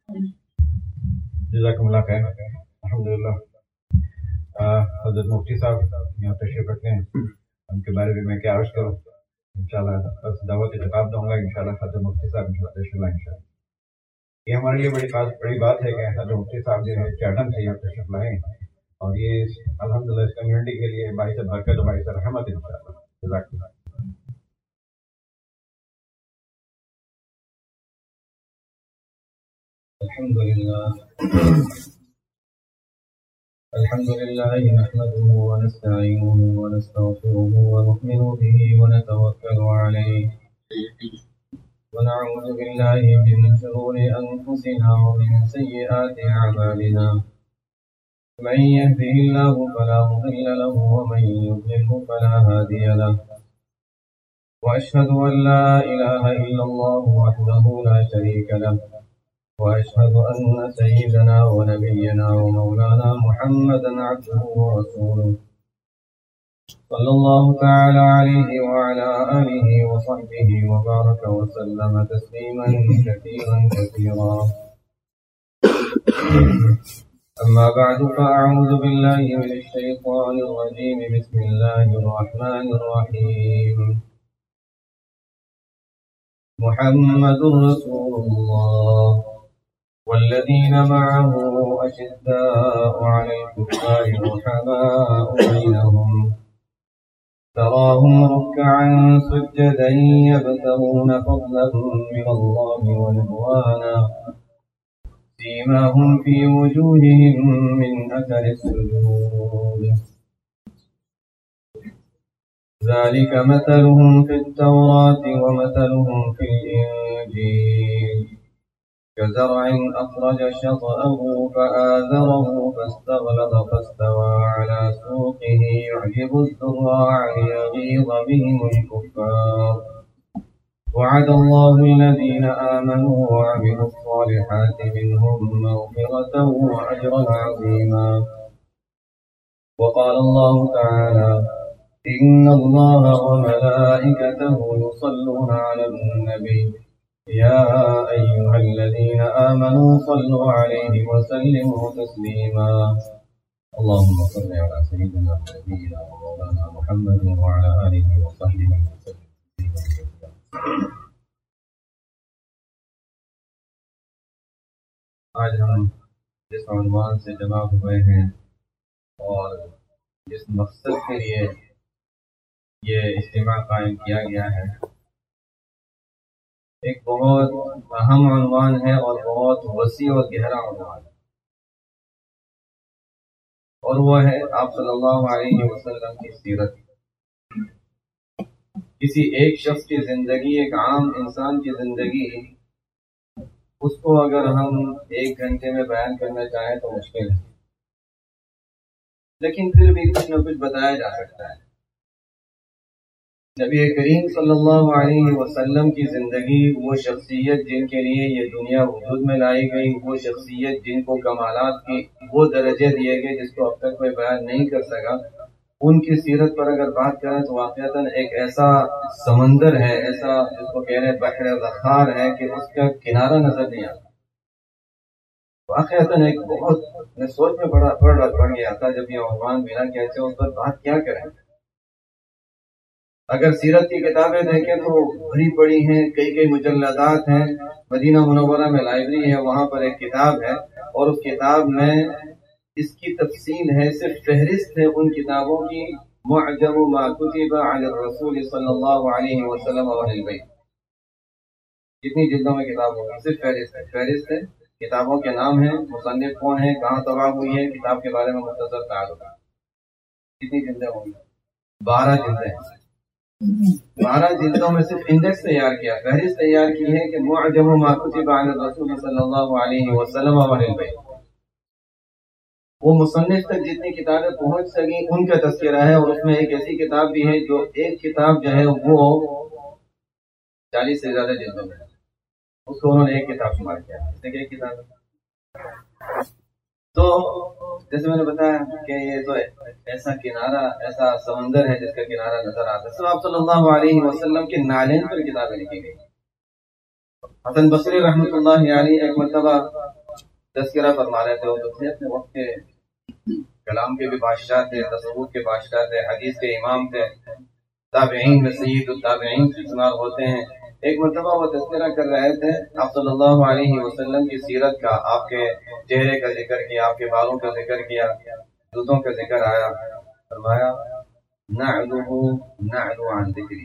جزاکم اللہ خیر. الحمدللہ حضرت مفتی صاحب یہاں تشریف رکھتے ہیں، ان کے بارے میں کیا عرض کروں. انشاءاللہ بس دعوت خطاب دوں گا انشاءاللہ. حضرت مفتی صاحب انشاءاللہ یہ ہمارے لیے بڑی بات ہے کہ حضرت مفتی صاحب جو ہے چاٹن سے یہاں تشریف لائیں، اور یہ الحمدللہ اس کمیونٹی کے لیے باعث برکت و باعث رحمت انشاءاللہ. جزاک اللہ. الحمد لله نحمده ونستعينه ونستغفره ونؤمن به ونتوكل عليه ونعوذ بالله من شرور أنفسنا ومن سيئات أعمالنا. من يهده الله فلا مضل له ومن يضلله فلا هادي له. وأشهد أن لا إله إلا الله وحده لا شريك له، وأشهد أن سيدنا ونبينا ومولانا محمدا عبده ورسوله صلى الله تعالى عليه وعلى آله وصحبه وبارك وسلم تسليما كثيرا كثيرا. أما بعد فأعوذ بالله من الشيطان الرجيم. بسم الله الرحمن الرحيم. محمد رسول الله والذين معه أشداء على الكفار رحماء بينهم تراهم ركعا سجدا يبتغون فضلا من الله ورضوانا سيماهم في وجوههم من أثر السجود ذلك مثلهم في التوراة ومثلهم في الإنجيل كزرع أخرج شطأه فآزره فاستغلظ فاستوى على سوقه يعجب الزراع ليغيظ بهم الكفار. وعد الله الذين آمنوا وعملوا الصالحات منهم مغفرة وأجرا عظيما. وقال الله تعالى: إن الله وملائكته يصلون على النبي يا أيها الذين آمنوا صلوا عليه وسلموا تسليما. اللهم صل على سيدنا ونبينا ومولانا محمد وعلى آله وصحبه وسلم. آج ہم جس عنوان سے جمع ہوئے ہیں اور جس مقصد کے لیے یہ اجتماع قائم کیا گیا ہے، ایک بہت اہم عنوان ہے اور بہت وسیع اور گہرا عنوان ہے، اور وہ ہے آپ صلی اللہ علیہ وسلم کی سیرت. کسی ایک شخص کی زندگی، ایک عام انسان کی زندگی، اس کو اگر ہم 1 گھنٹے میں بیان کرنا چاہیں تو مشکل ہے، لیکن پھر بھی کچھ نہ کچھ بتایا جا سکتا ہے. نبی کریم صلی اللہ علیہ وسلم کی زندگی، وہ شخصیت جن کے لیے یہ دنیا وجود میں لائی گئی، وہ شخصیت جن کو کمالات کی وہ درجے دیے گئے جس کو اب تک کوئی بیان نہیں کر سکا، ان کی سیرت پر اگر بات کریں تو واقعتاً ایک ایسا سمندر ہے، ایسا جس کو کہہ رہے بحر ذخار ہے کہ اس کا کنارہ نظر نہیں آتا. واقعتاً ایک بہت میں سوچ میں پڑ گیا تھا جب یہ عنوان ملا کہ اچھا اس پر بات کیا کریں. اگر سیرت کی کتابیں دیکھیں تو بھری پڑی ہیں، کئی مجلدات ہیں. مدینہ منورہ میں لائبریری ہے، وہاں پر ایک کتاب ہے اور اس کتاب میں اس کی تفصیل ہے، صرف فہرست ہے ان کتابوں کی. معجم ما کتب علی الرسول صلی اللہ علیہ وسلم اور اہل بیت، جتنی جلدوں میں کتاب ہوگی صرف فہرست ہے. کتابوں کے نام ہیں، مصنف کون ہیں، کہاں طبع ہوئی ہے، کتاب کے بارے میں مختصر تعارف. کتنی جلدیں ہوں گی؟ 12 جلدیں ہیں. 12 جلدوں میں صرف انڈیکس تیار کیا، فہرست تیار کی ہے کہ معجم ما کتب علی الرسول صلی اللہ علیہ وسلم اور اہل بیت. وہ مصنف تک جتنی کتابیں پہنچ سکیں ان کا تذکرہ ہے، اور اس میں ایک ایسی کتاب بھی ہے جو ایک کتاب جو ہے وہ 40 سے زیادہ جلدوں میں، اس کو انہوں نے ایک کتاب شمار کیا. اس نے ایک کتاب. تو جیسے میں نے بتایا کہ یہ تو ایسا کنارہ، ایسا سمندر ہے جس کا کنارہ نظر آتا ہے. آپ صلی اللہ علیہ وسلم کے نالین پر کتابیں لکھی گئی. حسن بصری رحمۃ اللہ علیہ ایک مرتبہ تذکرہ فرما رہے تھے، وہ تو تھے اپنے وقت کے کلام کے بھی بادشاہ تھے، تصوف کے بادشاہ تھے، حدیث کے امام تھے، تابعین میں سید التابعین سے شمار ہوتے ہیں۔ ایک مرتبہ وہ تذکرہ کر رہے تھے آپ صلی اللہ علیہ وسلم کی سیرت کا، آپ کے چہرے کا ذکر کیا، آپ کے بالوں کا ذکر کیا، جوتوں کا ذکر آیا، فرمایا نعلو نعلو عن ذکری۔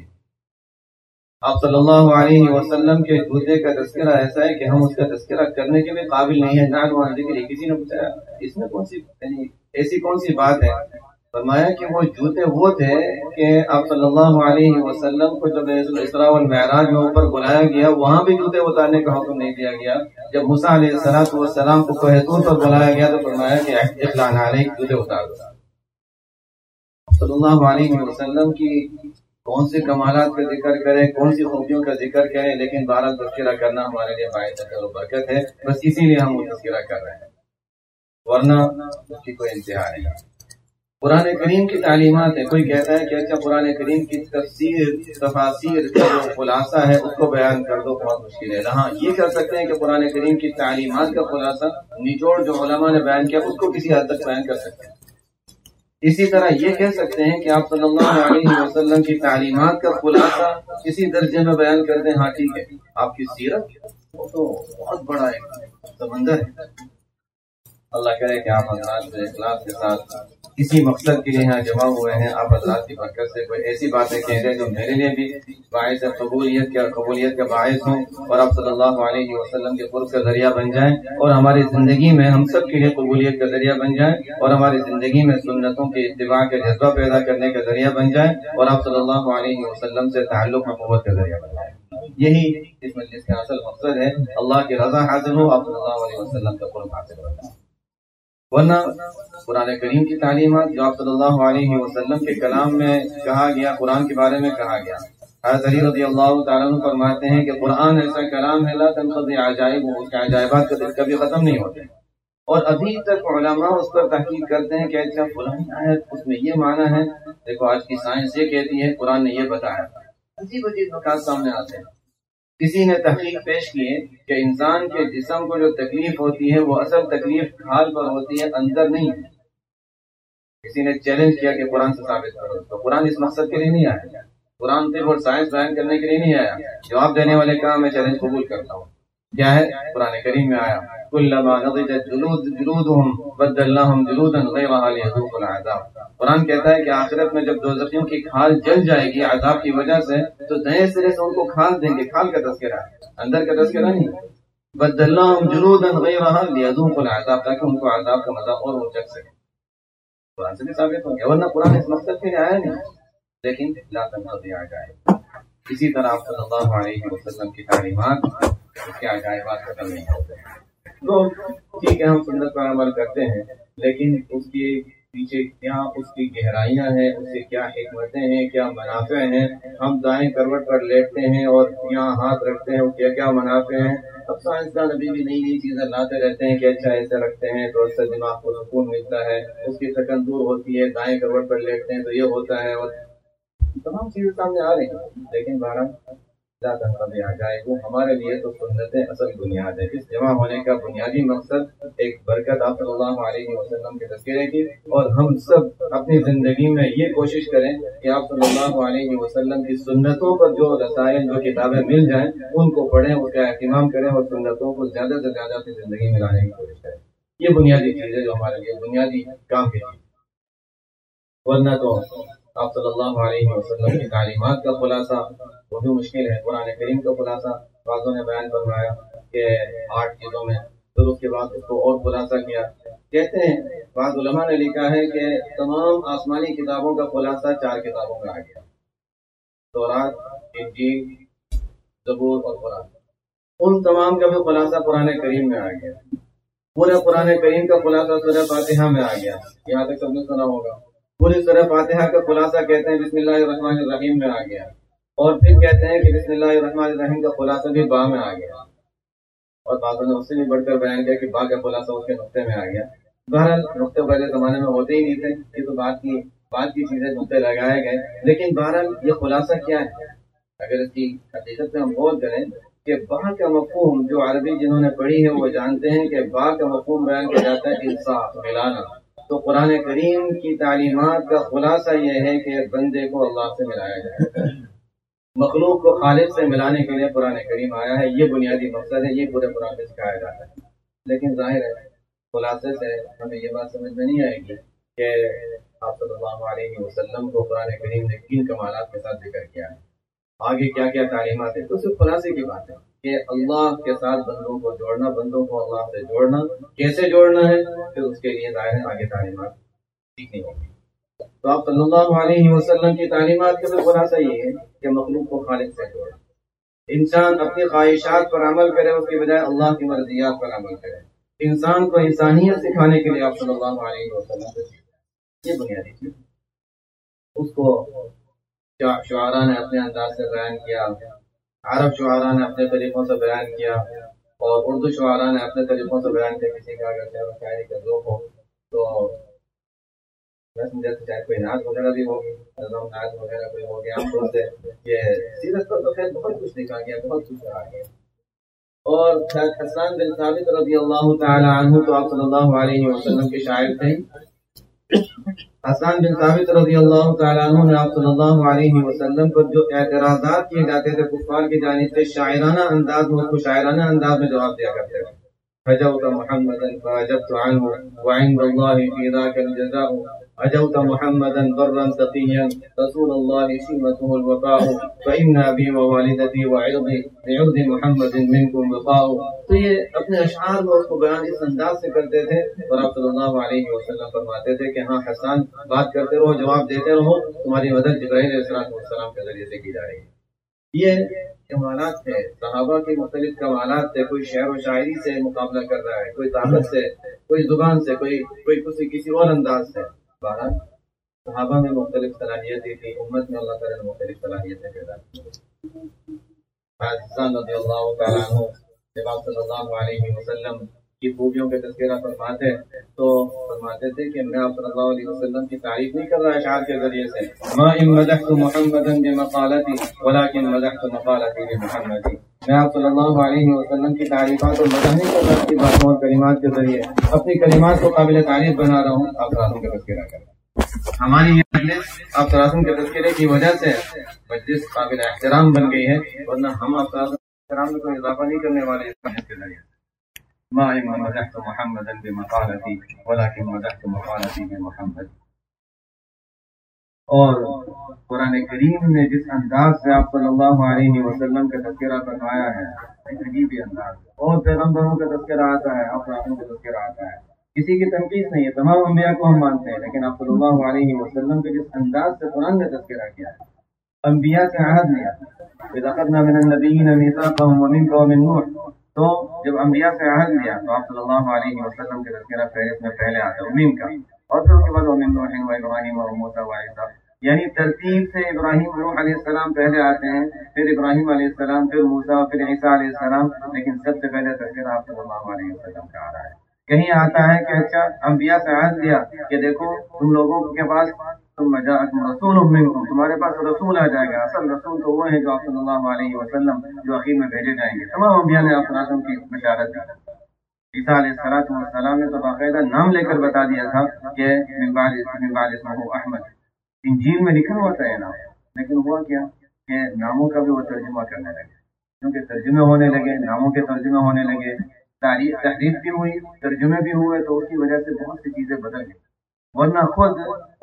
آپ صلی اللہ علیہ وسلم کے جوتے کا تذکرہ ایسا ہے کہ ہم اس کا تذکرہ کرنے کے بھی قابل نہیں ہے۔ نعلو عن ذکری، کسی نے پوچھا اس میں کون سی ایسی کون سی بات ہے؟ فرمایا کہ وہ جوتے وہ تھے کہ آپ صلی اللہ علیہ وسلم کو جب اسراء والمعراج میں اوپر بلایا گیا، وہاں بھی جوتے اتارنے کا حکم نہیں دیا گیا۔ جب موسیٰ علیہ السلام کو کوہ طور پر بلایا گیا تو فرمایا کہ اخلع نعلیک، جوتے اتار دو۔ صلی اللہ علیہ وسلم کی کون سے کمالات کا ذکر کریں، کون سی خوبیوں کا ذکر کریں، لیکن بارہ تذکرہ کرنا ہمارے لیے باعث خیر و برکت ہے، بس اسی لیے ہم وہ تذکرہ کر رہے ہیں، ورنہ اس کی کوئی انتہا نہیں۔ قرآن کریم کی تعلیمات ہے، کوئی کہتا ہے کہ اچھا قرآن کریم کی تفاسیر کا جو خلاصہ ہے اس کو بیان کر دو، بہت مشکل ہے۔ ہاں یہ کر سکتے ہیں کہ قرآن کریم کی تعلیمات کا خلاصہ، نچوڑ جو علماء نے بیان کیا اس کو کسی حد تک بیان کر سکتے ہیں۔ اسی طرح یہ کہہ سکتے ہیں کہ آپ صلی اللہ علیہ وسلم کی تعلیمات کا خلاصہ کسی درجے میں بیان کر دیں، ہاں ٹھیک ہے۔ آپ کی سیرت وہ تو بہت بڑا ایک سمندر ہے۔ اللہ کرے کہ آپ حضرات اخلاص کے ساتھ کسی مقصد کے لیے یہاں جمع ہوئے ہیں، آپ حضرات کی برکت سے کوئی ایسی باتیں کہہ دیں جو میرے لیے بھی باعث قبولیت کا باعث ہوں، اور آپ صلی اللہ علیہ وسلم کے قرب کا ذریعہ بن جائیں، اور ہماری زندگی میں ہم سب کے لیے قبولیت کا ذریعہ بن جائیں، اور ہماری زندگی میں سنتوں کے اتباع کا جذبہ پیدا کرنے کا ذریعہ بن جائیں، اور آپ صلی اللہ علیہ وسلم سے تعلق محبت کا ذریعہ بن جائیں۔ یہی اس مجلس کا اصل مقصد ہے، اللہ کی رضا حاصل ہو، آپ صلی اللہ علیہ وسلم کا قرب حاصل ہو جائے۔ ورنہ قرآن کریم کی تعلیمات جو آپ صلی اللہ علیہ وسلم کے کلام میں کہا گیا، قرآن کے بارے میں کہا گیا، حضرت علی رضی اللہ تعالیٰ عنہ فرماتے ہیں کہ قرآن ایسا کلام ہے لا تنقضی عجائب، اس کے عجائبات کبھی ختم نہیں ہوتے، اور ابھی تک علماء اس پر تحقیق کرتے ہیں کہ اچھا فلانی آیت اس میں یہ معنی ہے، دیکھو آج کی سائنس یہ کہتی ہے، قرآن نے یہ بتایا، عجیب عجیب نکات سامنے آتے ہیں۔ کسی نے تحقیق پیش کی ہے کہ انسان کے جسم کو جو تکلیف ہوتی ہے وہ اصل تکلیف کھال پر ہوتی ہے، اندر نہیں ہے۔ کسی نے چیلنج کیا کہ قرآن سے ثابت کرو، تو قرآن اس مقصد کے لیے نہیں آیا، قرآن طب اور سائنس بیان کرنے کے لیے نہیں آیا۔ جواب دینے والے کا میں چیلنج قبول کرتا ہوں، کیا ہے؟ قرآن کریم میں آیا کلما نضجت جلودهم بدلناهم جلودا غیرها ليذوقوا العذاب۔ قرآن کہتا ہے کہ آخرت میں جب دوزخیوں کی کھال جل جائے گی عذاب کی وجہ سے، تو نئے سرے سے ان کو کھال دیں گے، کھال کا تذکرہ ہے، اندر کا تذکرہ نہیں۔ بدلناهم جلودا غیرها ليذوقوا العذاب، تاکہ ان کو عذاب کا مزہ اور وہ چکھ سکے۔ قرآن سے بھی ثابت ہو گیا، ورنہ قرآن اس مقصد کے لیے آیا نہیں، لیکن لا تنقضی عجائب۔ اسی طرح آپ صلی اللہ علیہ وسلم کی تعلیمات، اس کے عجائبات ختم نہیں ہوتے۔ تو ٹھیک ہے، ہم سنت پر عمل کرتے ہیں، لیکن اس کے پیچھے کیا اس کی گہرائیاں ہیں، اس سے کیا حکمتیں ہیں، کیا منافع ہیں۔ ہم دائیں کروٹ پر لیٹتے ہیں اور یہاں ہاتھ رکھتے ہیں، اس کے کیا منافع ہیں۔ اب سائنسدان ابھی بھی نئی نئی چیزیں لاتے رہتے ہیں کہ اچھا ایسے رکھتے ہیں تو اس سے دماغ کو سکون ملتا ہے، اس کی تھکن دور ہوتی ہے، دائیں کروٹ پر لیٹتے ہیں تو یہ ہوتا ہے، اور تمام چیزیں سامنے آ رہی ہیں، لیکن بہرحال لا تنقضی عجائب، وہ ہمارے لیے تو سنتیں اصل بنیاد ہے۔ اس جمع ہونے کا بنیادی مقصد ایک برکت آپ صلی اللہ علیہ وسلم کے تذکرے کی، اور ہم سب اپنی زندگی میں یہ کوشش کریں کہ آپ صلی اللہ علیہ وسلم کی سنتوں پر جو رسائل، جو کتابیں مل جائیں ان کو پڑھیں، اس کا اہتمام کریں، اور سنتوں کو زیادہ سے زیادہ اپنی زندگی میں لانے کی کوشش کریں۔ یہ بنیادی چیز ہے جو ہمارے لیے بنیادی کام کی چیز، ورنہ تو آپ صلی اللہ علیہ وسلم کی تعلیمات کا خلاصہ وہ بھی مشکل ہے۔ قرآن کریم کا خلاصہ بعضوں نے بیان فرمایا کہ 8 چیزوں میں، پھر اس کے بعد اس کو اور خلاصہ کیا۔ کہتے ہیں بعض علماء نے لکھا ہے کہ تمام آسمانی کتابوں کا خلاصہ 4 کتابوں میں آ گیا، تورات، انجیل، زبور اور قرآن۔ ان تمام کا بھی خلاصہ قرآن کریم میں آ گیا۔ پورے قرآن کریم کا خلاصہ سورہ فاتحہ میں آ گیا، یہاں تک سب نے سنا ہوگا۔ پوری سورہ فاتحہ کا خلاصہ کہتے ہیں بسم اللہ الرحمن الرحیم میں آ گیا، اور پھر کہتے ہیں کہ بسم اللہ الرحمن الرحیم کا خلاصہ بھی با میں آ گیا، اور بعضوں نے اس سے بھی بڑھ کر بیان کیا کہ با کا خلاصہ اس کے نقطے میں آ گیا۔ بہرحال نقطے پہلے زمانے میں ہوتے ہی نہیں تھے، یہ تو بات کی چیزیں نقطے لگائے گئے، لیکن بہرحال یہ خلاصہ کیا ہے؟ اگر اس کی حقیقت میں ہم غور کریں کہ با کا مفہوم جو عربی جنہوں نے پڑھی ہے وہ جانتے ہیں کہ با کا مفہوم بیان کیا جاتا ہے انصاف، ملانا. تو قرآن کریم کی تعلیمات کا خلاصہ یہ ہے کہ بندے کو اللہ سے ملایا جائے، مخلوق کو خالق سے ملانے کے لیے قرآن کریم آیا ہے. یہ بنیادی مقصد ہے، یہ پورے قرآن میں سکھایا جاتا ہے. لیکن ظاہر ہے خلاصے سے ہمیں یہ بات سمجھ میں نہیں آئے گی کہ آپ صلی اللہ علیہ وسلم کو قرآن کریم نے کن کمالات کے ساتھ ذکر کیا ہے، آگے کیا کیا تعلیمات ہیں. تو صرف خلاصے کی بات ہے کہ اللہ کے ساتھ بندوں کو جوڑنا، بندوں کو اللہ سے جوڑنا، کیسے جوڑنا ہے پھر اس کے لیے ظاہر ہے آگے تعلیمات سیکھنی ہوگی. تو آپ صلی اللہ علیہ وسلم کی تعلیمات کا صرف خلاصہ یہ ہے کہ مخلوق کو خالق سے جوڑنا. انسان اپنی خواہشات پر عمل کرے، اس کی بجائے اللہ کی مرضیات پر عمل کرے. انسان کو انسانیت سکھانے کے لیے آپ صلی اللہ علیہ وسلم سے یہ بنیادی چیز. اس کو شعراء نے اپنے انداز سے بیان کیا، عرب شعراء نے اپنے طریقوں سے بیان کیا، اور اردو شعراء نے اپنے طریقوں سے بیان کیا. کسی کا اگر شعر و شاعری کا ذوق ہو تو میں سمجھا کہ شاید کوئی نعت وغیرہ بھی ہوگی، نعت وغیرہ کوئی ہو گیا. عام طور سے یہ سیرت پر تو خیر بہت کچھ لکھا گیا، بہت کچھ کہا گیا. اور حسان بن ثابت رضی اللہ تعالی عنہ تو آپ صلی اللہ علیہ وسلم کے شاعر تھے. حسان بن ثابت رضی اللہ تعالیٰ عنہ نے آپ صلی اللہ علیہ وسلم پر جو اعتراضات کیے جاتے تھے کفار کی جانب سے، شاعرانہ انداز میں، اس کو شاعرانہ انداز میں جواب دیا کرتے تھے. حجوت محمدا فاجبت عنه وعند الله في ذاك الجزاء، حجوت محمدا برا تقيا رسول الله سمته الوفاء، فإن أبي ووالدتي وعرضي لعرض محمد منكم وقاء. تو یہ اپنے اشعار میں اس کو بیان اس انداز سے کرتے تھے، اور آپ صلی اللہ علیہ وسلم فرماتے تھے کہ ہاں حسان بات کرتے رہو، جواب دیتے رہو، تمہاری مدد جبرائیل علیہ السلام کے ذریعے سے کی جا رہی ہے. یہ کمالات تھے صحابہ کے، مختلف کمالات تھے. کوئی شعر و شاعری سے مقابلہ کر رہا ہے، کوئی طاقت سے، کوئی زبان سے، کوئی کسی اور انداز سے. بہرحال صحابہ میں مختلف صلاحیتیں تھی، امت میں اللہ تعالیٰ نے مختلف صلاحیتیں پیدا کی. حسان رضی اللہ تعالیٰ عنہ جب آپ صلی اللہ علیہ وسلم کی خوبیوں کا تذکرہ فرماتے تو فرماتے تھے کہ میں آپ صلی اللہ علیہ وسلم کی تعریف نہیں کر رہا اشعار کے ذریعے سے. ما ان مدحت محمدا بمقالتی ولكن مدحت مقالتی بمحمدی. میں آپ صلی اللہ علیہ وسلم کی تعریفات اور مدح نہیں کر رہا اپنی باتوں اور کلمات کے ذریعے، اپنی کلمات کو قابل تعریف بنا رہا ہوں. آپ راسم کا تذکرہ کر رہا ہوں. ہماری یہ مجلس آپ راسم کے تذکرے کی وجہ سے مجلس قابل احترام بن گئی ہے، ورنہ ہم آپ احترام میں کوئی اضافہ نہیں کرنے والے اس مجلس کے ذریعے. ما مدحت محمدا بمقالتی ولكن مدحت مقالتی بمحمد. اور قرآن کریم نے جس انداز سے آپ صلی اللہ علیہ وسلم کا تذکرہ فرمایا ہے، ایک عجیب انداز ہے. اور پیغمبروں کا تذکرہ آتا ہے، آپ رسولوں کا تذکرہ آتا ہے. کسی کی تنقید نہیں ہے، تمام انبیاء کو ہم مانتے ہیں، لیکن آپ صلی اللہ علیہ وسلم کے جس انداز سے قرآن نے تذکرہ کیا ہے، انبیاء سے عہد لیا. اذا اخذنا من النبیین میثاقهم ومنک ومن نوح. تو جب انبیاء سے عہد لیا تو آپ صلی اللہ علیہ وسلم کے تذکرہ فہرست میں پہلے آتا ہے امین کا، اور پھر اس کے بعد ومن نوح وابراہیم وموسیٰ وعیسیٰ. یعنی ترتیب سے ابراہیم نوح علیہ السلام پہلے آتے ہیں، پھر ابراہیم علیہ السلام، پھر موسیٰ، پھر عیسیٰ علیہ السلام. لیکن سب سے پہلے تذکرہ آپ صلی اللہ علیہ وسلم کا آ رہا ہے. کہیں آتا ہے کہ اچھا انبیاء سے عہد لیا کہ دیکھو تم لوگوں کے پاس ثم جاءکم رسول منکم، تمہارے پاس رسول آ جائے گا. اصل رسول تو وہ ہے جو آپ صلی اللہ علیہ وسلم جو اخیر میں بھیجے جائیں گے. تمام انبیاء نے آپ صلی اللہ علیہ وسلم کی بشارت دی. عیسیٰ علیہ السلام نے تو باقاعدہ نام لے کر بتا دیا تھا کہ من بعد اسمہ احمد. انجیل میں لکھا ہوا تھا یہ نام، لیکن ہوا کیا کہ ناموں کا بھی وہ ترجمہ کرنے لگے، کیونکہ ترجمے ہونے لگے، ناموں کے ترجمے ہونے لگے، تحریف بھی ہوئی، ترجمے بھی ہوئے، تو اس کی وجہ سے بہت سی چیزیں بدل گئی. ورنہ خود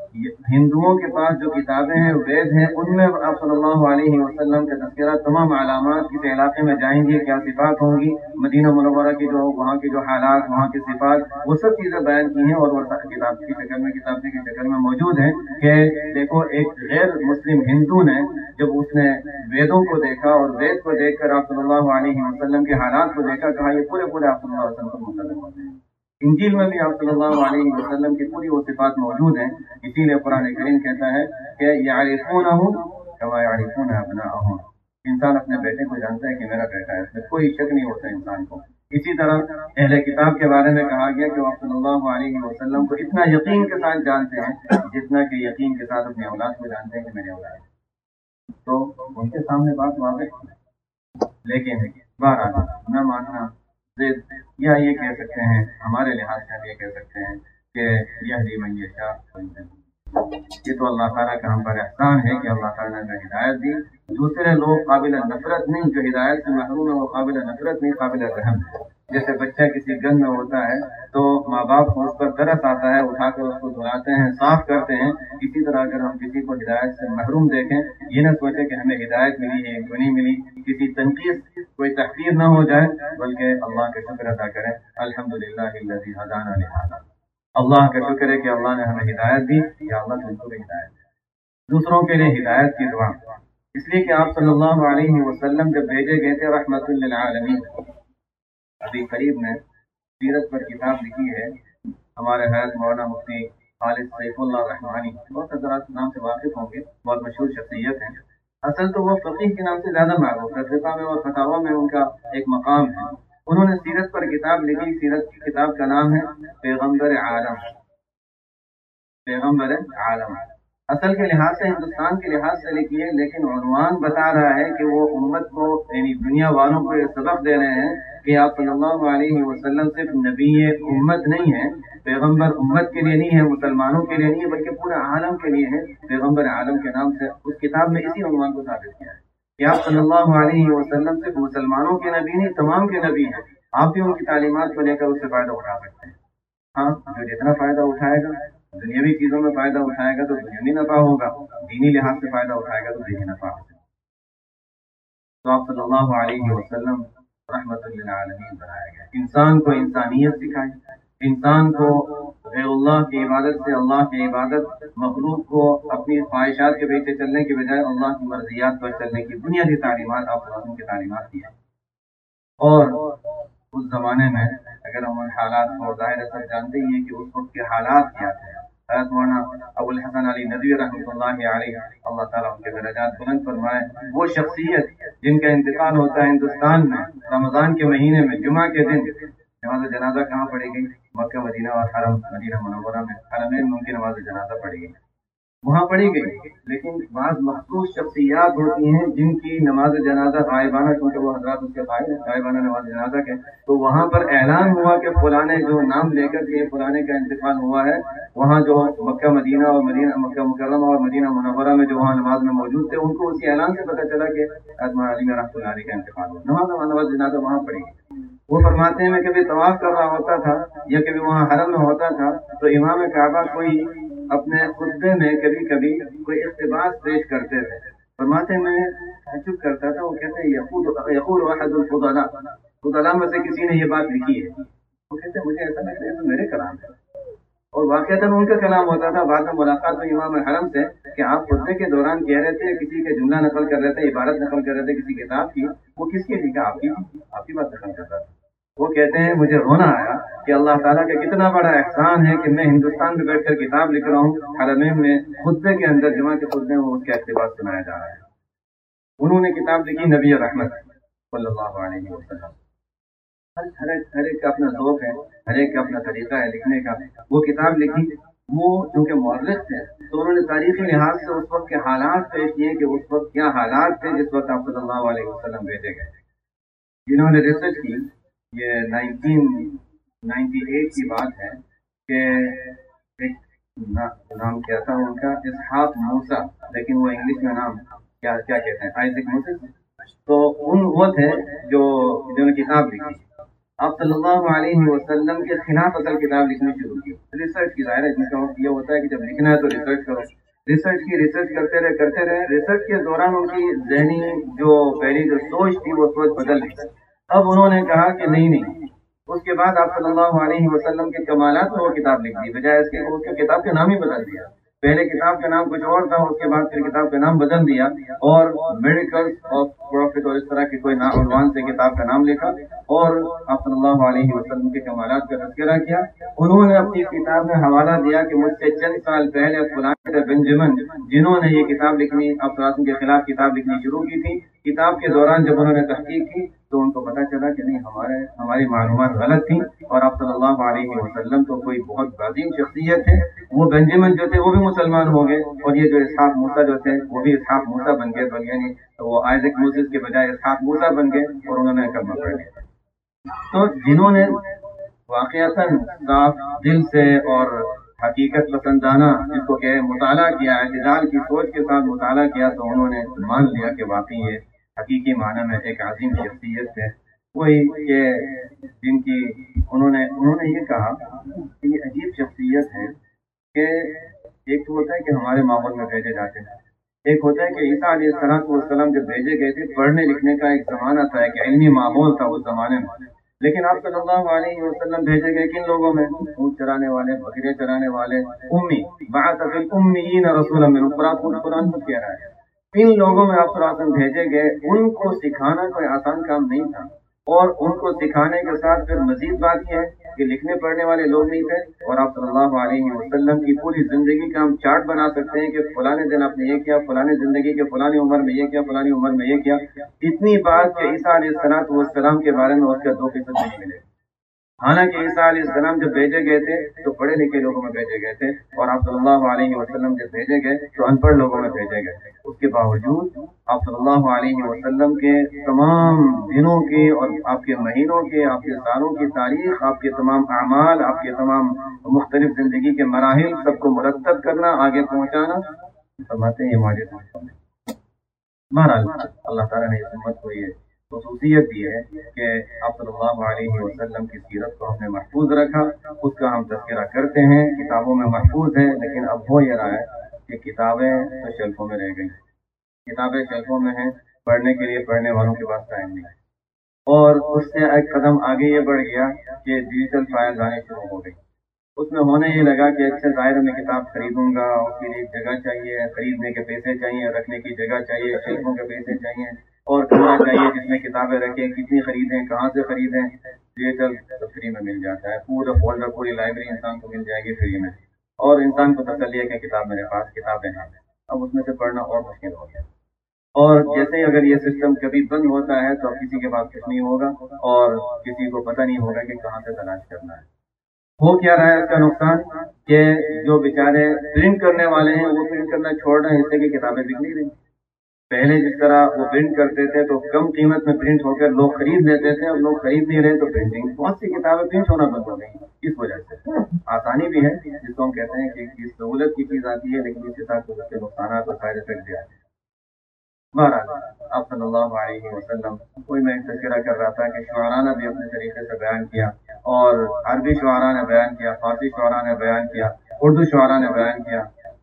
ہندوؤں کے پاس جو کتابیں ہیں، وید ہیں، ان میں آپ صلی اللہ علیہ وسلم کا تذکرہ، تمام علامات کس علاقے میں جائیں گے، کیا صفات ہوں گی، مدینہ منورہ کی جو وہاں کے جو حالات، وہاں کی صفات، وہ سب چیزیں بیان کی ہیں. اور وہ کتاب کی شکل میں، کتابی کی شکل میں موجود ہیں کہ دیکھو ایک غیر مسلم ہندو نے جب اس نے ویدوں کو دیکھا اور وید کو دیکھ کر آپ صلی اللہ علیہ وسلم کے حالات کو دیکھا، کہا یہ پورے آپ صلی اللہ علیہ وسلم کو متعلق ہوتے ہیں. انجیل میں بھی آپ صلی اللہ علیہ وسلم کی پوری وہ صفات موجود ہیں. اسی لیے قرآن کریم کہتا ہے کہ یعرفونہ کما یعرفون ابناءہم. انسان اپنے بیٹے کو جانتا ہے کہ میرا بیٹا ہے، اس میں کوئی شک نہیں ہوتا انسان کو. اسی طرح اہل کتاب کے بارے میں کہا گیا کہ آپ صلی اللہ علیہ وسلم کو اتنا یقین کے ساتھ جانتے ہیں جتنا کہ یقین کے ساتھ اپنی اولاد کو جانتے ہیں کہ میری اولاد ہے. تو ان کے سامنے بات واضح ہے، لیکن बहरहाल न मानना जिद, या ये कह सकते हैं हमारे लिहाज से हम ये कह सकते हैं कि यह दी मैशा, ये तो अल्लाह ताला का हम पर एहसान है कि अल्लाह ताला ने हिदायत दी। दूसरे लोग काबिल नफरत नहीं, जो हिदायत से महरूम है वो काबिल नफरत नहीं, काबिल रहम है। जैसे बच्चा किसी गंद में होता है तो माँ बाप को उस पर तरस आता है, उठाकर उसको धुलाते हैं, साफ करते हैं। इसी तरह अगर हम किसी को हिदायत से महरूम देखें, ये न सोचे कि हमें हिदायत मिली है क्यों नहीं मिली, किसी तनकीस कोई तहकीर न हो जाए, बल्कि अल्लाह का शुक्र अदा करें। अल्हम्दुलिल्लाहिल्लज़ी हदाना लिहाज़ा, अल्लाह का शुक्र है कि अल्लाह ने हमें हिदायत दी, या अल्लाह तुमको भी हिदायत दी। दूसरों के लिए हिदायत की दुआ, इसलिए कि आप सल्लल्लाहु अलैहि वसल्लम जब भेजे गए थे रहमतुल लिल आलमीन, अभी करीब में सीरत पर किताब लिखी है हमारे हज़रत मौलाना मुफ्ती खालिद सैफुल्लाह रहमानी, बहुत हज़रात नाम से वाकिफ होंगे, बहुत मशहूर शख्सियत हैं। असल तो वो फ़क़ीह के नाम से ज़्यादा मारूफ है, फ़िक़्ह में और फतावा में उनका एक मकाम है। उन्होंने सीरत पर किताब लिखी, सीरत की किताब का नाम है पैगम्बर आलम, पैगम्बर आलम। असल के लिहाज से हिंदुस्तान के लिहाज से लिखी है, लेकिन उन्वान बता रहा है कि वो उम्मत को यानी दुनिया वालों को ये सबक दे रहे हैं कि आप सल्लल्लाहु अलैहि वसल्लम सिर्फ नबी उम्मत नहीं है, पैगम्बर उम्मत के लिए नहीं है, मुसलमानों के लिए नहीं है, बल्कि पूरे आलम के लिए है। पैगम्बर आलम के नाम से उस किताब में इसी उन्वान को साबित किया है कि आप सल्लल्लाहु अलैहि वसल्लम सिर्फ मुसलमानों के नबी नहीं, तमाम के नबी हैं। आप भी उनकी तालीमात को लेकर उससे फायदा उठा सकते हैं। हाँ, जो जितना फायदा उठाएगा, दुनियावी चीजों में फायदा उठाएगा तो दुनियावी नफा होगा, दीनी लिहाज से फायदा उठाएगा तो दीनी नफा होगा। तो आप सल्लल्लाहु अलैहि वसल्लम रहमतुल लिल आलमीन बनाया गया, इंसान को इंसानियत सिखाई, इंसान को गैरुल्लाह की इबादत से अल्लाह की इबादत, मखलूक को अपनी ख्वाहिशात के पीछे चलने के बजाय अल्लाह की मर्जियात पर चलने की बुनियादी तालीमात आप की तालीमात दी है। और उस जमाने में अगर हम उन हालात को ज़ाहिर असर जानते ही हैं कि उस वक्त के हालात क्या थे। हज़रत मौलाना अबुल हसन अली नदवी रहमतुल्लाहि अलैहि, अल्लाह ताला उनके दर्जात बुलंद फरमाए, वो शख्सियत जिनका इंतकाल होता है हिंदुस्तान में रमज़ान के महीने में जुमा के दिन, नमाज जनाजा कहाँ पढ़ी गई? मक्का मदीना और हरम मदीना मुनव्वरा में, हरमैन में उनकी नमाज जनाजा पढ़ी गई, वहाँ पढ़ी गई। लेकिन बाद मखसूस शख्सियात होती हैं जिनकी नमाज जनाजा गायबाना, क्योंकि वो हजरात उसके कायल हैं गायबाना नमाज जनाजा के, तो वहाँ पर ऐलान हुआ कि फलाने जो नाम लेकर के फलाने का इंतकाल हुआ है, वहाँ जो मक्का मदीना और मदीना मक्का मुकर्रमा और मदीना मुनव्वरा में जो वहाँ नमाज में मौजूद थे, उनको उसी ऐलान से पता चला कि अजमा अली रहमतुल्लाह अलैह का इंतकाल हुआ, नमाज जनाजा वहाँ पढ़ी गई। वो फरमाते हैं मैं कभी तवाफ कर रहा होता था या कभी वहाँ हरम में होता था तो इमाम काबा कोई अपने खुतबे में कभी कभी कोई इख्तिबास पेश करते थे। फरमाते मैं तअज्जुब करता था, वो कहते हैं यक़ूल अहदुल फुदला में से किसी ने ये बात लिखी है। वो कहते मुझे ऐसा लग रहा है तो मेरे कलाम है, और वाक़अतन उनका कलाम होता था। बाद में मुलाकात हुई इमाम हरम से कि आप खुतबे के दौरान कह रहे थे, किसी के जुमला नकल कर रहे थे, इबारत नकल कर रहे थे किसी किताब की, वो किसकी लिखा? आपकी बात नकल कर रहा था। वो कहते हैं मुझे रोना आया कि अल्लाह ताला का कितना बड़ा एहसान है कि मैं हिंदुस्तान में बैठकर किताब लिख रहा हूँ, हरमैन में खुतबे के अंदर जुमा के खुतबे में उसका इक़्तिबास सुनाया जा रहा है। उन्होंने किताब लिखी नबी रहमत सल्लल्लाहु अलैहि वसल्लम। हर एक का अपना ज़ौक़ है, हर एक का अपना तरीका है लिखने का। वो किताब लिखी, वो चूँकि मुअर्रिख़ थे तो उन्होंने तारीख़ी लिहाज से उस वक्त के हालात पेश किए कि उस वक्त क्या हालात थे जिस वक्त आप सल्लल्लाहु अलैहि वसल्लम भेजे गए। जिन्होंने रिसर्च की, ये 1998 की बात है कि एक नाम क्या था उनका, इसहाक मूसा, लेकिन वो इंग्लिश में नाम क्या कहते हैं, आइज़ैक मूसा। तो वो थे जिन्होंने किताब लिखी, आप सल्लल्लाहु अलैहि वसल्लम के खिलाफ असल किताब लिखनी शुरू की। रिसर्च की ज़ाहिर है, जिसका ये होता है कि जब लिखना है तो रिसर्च करो। रिसर्च करते रहे। रिसर्च के दौरान उनकी ज़हनी जो पहली जो सोच थी वो सोच बदल गई। अब उन्होंने कहा कि नहीं, उसके बाद आप सल्लल्लाहु अलैहि वसल्लम के कमालात में वो किताब लिख दी, बजाय इसके उसके किताब का नाम ही बदल दिया। पहले किताब का नाम कुछ और था, उसके बाद फिर किताब का नाम बदल दिया और मेडिकल्स ऑफ प्रॉफिट और इस तरह के कोई उन्वान से किताब का नाम लिखा और आप सल्लल्लाहु अलैहि वसल्लम के कमालात का तज़किरा किया। उन्होंने अपनी किताब में हवाला दिया कि मुझसे चंद साल पहले फुलान बेंजामिन, जिन्होंने ये किताब लिखनी, आप के खिलाफ किताब लिखनी शुरू की थी, किताब के दौरान जब उन्होंने तहकीक की تو ان کو پتا چلا کہ نہیں ہماری معلومات غلط تھیں اور آپ صلی اللہ علیہ وسلم تو کوئی بہت عظیم شخصیت ہے. وہ بنجمن جو تھے وہ بھی مسلمان ہو گئے اور یہ جو اسحاق موسیٰ جو تھے وہ بھی اسحاق موسیٰ بن گئے, یعنی وہ آئزک موسیس کے بجائے اسحاق موسیٰ بن گئے اور انہوں نے کلمہ پڑھ لیا. تو جنہوں نے واقعتاً صاف دل سے اور حقیقت پسندانہ جس کو کہ مطالعہ کیا, اعتدال کی سوچ کے ساتھ مطالعہ کیا, تو انہوں نے مان لیا کہ واقعی یہ حقیقی معنی میں ایک عظیم شخصیت ہے. وہی کہ جن کی انہوں نے یہ کہا کہ یہ عجیب شخصیت ہے کہ ایک تو ہوتا ہے کہ ہمارے ماحول میں بھیجے جاتے ہیں, ایک ہوتا ہے کہ عیسیٰ علیہ السلام جب بھیجے گئے تھے پڑھنے لکھنے کا ایک زمانہ تھا, ایک علمی ماحول تھا اس زمانے میں. لیکن آپ صلی اللہ علیہ وسلم بھیجے گئے کن لوگوں میں؟ اونٹ چرانے والے, بکریاں چرانے والے, امی, بعث فی الامیین رسولا منہم, قرآن کو کہہ رہا ہے. ان لوگوں میں آپ صلی اللہ علیہ وسلم بھیجے گئے. ان کو سکھانا کوئی آسان کام نہیں تھا, اور ان کو سکھانے کے ساتھ پھر مزید بات یہ ہے کہ لکھنے پڑھنے والے لوگ نہیں تھے. اور آپ صلی اللہ علیہ وسلم کی پوری زندگی کا ہم چارٹ بنا سکتے ہیں کہ فلانے دن آپ نے یہ کیا, فلانے زندگی کے فلانی عمر میں یہ کیا, فلانی عمر میں یہ کیا. اتنی بات کہ عیسیٰ علیہ السلام کے بارے میں اس کا 2% نہیں ملے. حالانکہ عیسیٰ علیہ السلام جب بھیجے گئے تھے تو پڑھے لکھے لوگوں میں بھیجے گئے تھے, اور آپ صلی اللہ علیہ وسلم جب بھیجے گئے تو ان پڑھ لوگوں میں بھیجے گئے. اس کے باوجود آپ صلی اللہ علیہ وسلم کے تمام دنوں کی اور آپ کے مہینوں کے, آپ کے سالوں کی تاریخ, آپ کے تمام اعمال, آپ کے تمام مختلف زندگی کے مراحل سب کو مرتب کرنا, آگے پہنچانا, فرماتے ہیں یہ معجزہ ہے. بہرحال اللہ تعالیٰ نے اس امت کو یہ خصوصیت دی ہے کہ آپ صلی اللہ علیہ وسلم کی سیرت کو ہم نے محفوظ رکھا, اس کا ہم تذکرہ کرتے ہیں, کتابوں میں محفوظ ہے. لیکن اب ہو یہ رہا ہے کہ کتابیں تو شیلفوں میں رہ گئی, کتابیں شیلفوں میں ہیں, پڑھنے کے لیے پڑھنے والوں کے پاس ٹائم نہیں. اور اس سے ایک قدم آگے یہ بڑھ گیا کہ ڈیجیٹل فائلز آنے شروع ہو گئی. اس میں ہونے یہ لگا کہ اچھا ظاہر میں کتاب خریدوں گا, اس کے لیے جگہ چاہیے, خریدنے کے پیسے چاہیے, رکھنے کی جگہ چاہیے, شیلفوں کے پیسے چاہیے, اور کمرہ چاہیے جس میں کتابیں رکھیں, کتنی خریدیں, کہاں سے خریدیں. ڈیجیٹل سب فری میں مل جاتا ہے, پورا فولڈر, پوری لائبریری انسان کو مل جائے گی فری میں, اور انسان کو تسلی ہے کہ کتاب میرے پاس کتابیں ہیں. اب اس میں سے پڑھنا اور مشکل ہو گیا. اور جیسے ہی اگر یہ سسٹم کبھی بند ہوتا ہے تو اب کسی کے پاس کچھ نہیں ہوگا, اور کسی کو پتہ نہیں ہوگا کہ کہاں سے تلاش کرنا ہے. ہو کیا رہا ہے اس کا نقصان کہ جو بیچارے پرنٹ کرنے والے ہیں وہ پرنٹ کرنا چھوڑ رہے ہیں, اس سے کہ کتابیں بک نہیں رہی. پہلے جس طرح وہ پرنٹ کرتے تھے تو کم قیمت میں پرنٹ ہو کر لوگ خرید لیتے تھے, اب لوگ خرید نہیں رہے تو پرنٹنگ, بہت سی کتابیں پرنٹ ہونا بند ہو گئی. اس وجہ سے آسانی بھی ہے, جس کو ہم کہتے ہیں کہ سہولت کی چیز آتی ہے, لیکن اس کے ساتھ اس کے نقصانات اور سائڈ افیکٹ بھی آتے ہیں. بہرحال آپ صلی اللہ علیہ وسلم, کوئی میں تذکرہ کر رہا تھا کہ شعراء نے بھی اپنے طریقے سے بیان کیا, اور عربی شعراء نے بیان کیا, فارسی شعراء نے بیان کیا, اردو شعراء نے بیان کیا.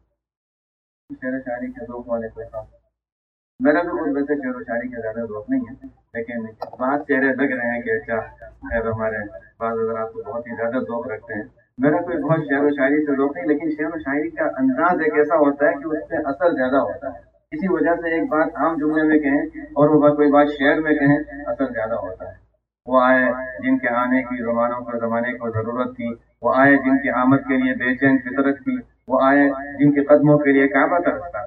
شعر و شاعری کے ذوق والے کوئی تھا, میرا بھی خود ویسے شعر و شاعری کا زیادہ ذوق نہیں ہے, لیکن بعض چہرے لگ رہے ہیں کہ اچھا ہمارے بعض حضرات کو بہت ہی زیادہ ذوق رکھتے ہیں. میرا کوئی بہت شعر و شاعری سے ذوق نہیں, لیکن شعر و شاعری کا انداز ایک ایسا ہوتا ہے کہ اس سے اثر زیادہ ہوتا ہے. اسی وجہ سے ایک بات عام جملے میں کہیں اور وہ کوئی بات شعر میں کہیں, اثر زیادہ ہوتا ہے. وہ آئے جن کے آنے کی زمانے کو ضرورت تھی, وہ آئے جن کی آمد کے لیے بے چین فطرت تھی, وہ آئے جن کے قدموں کے لیے کعبہ ترستا.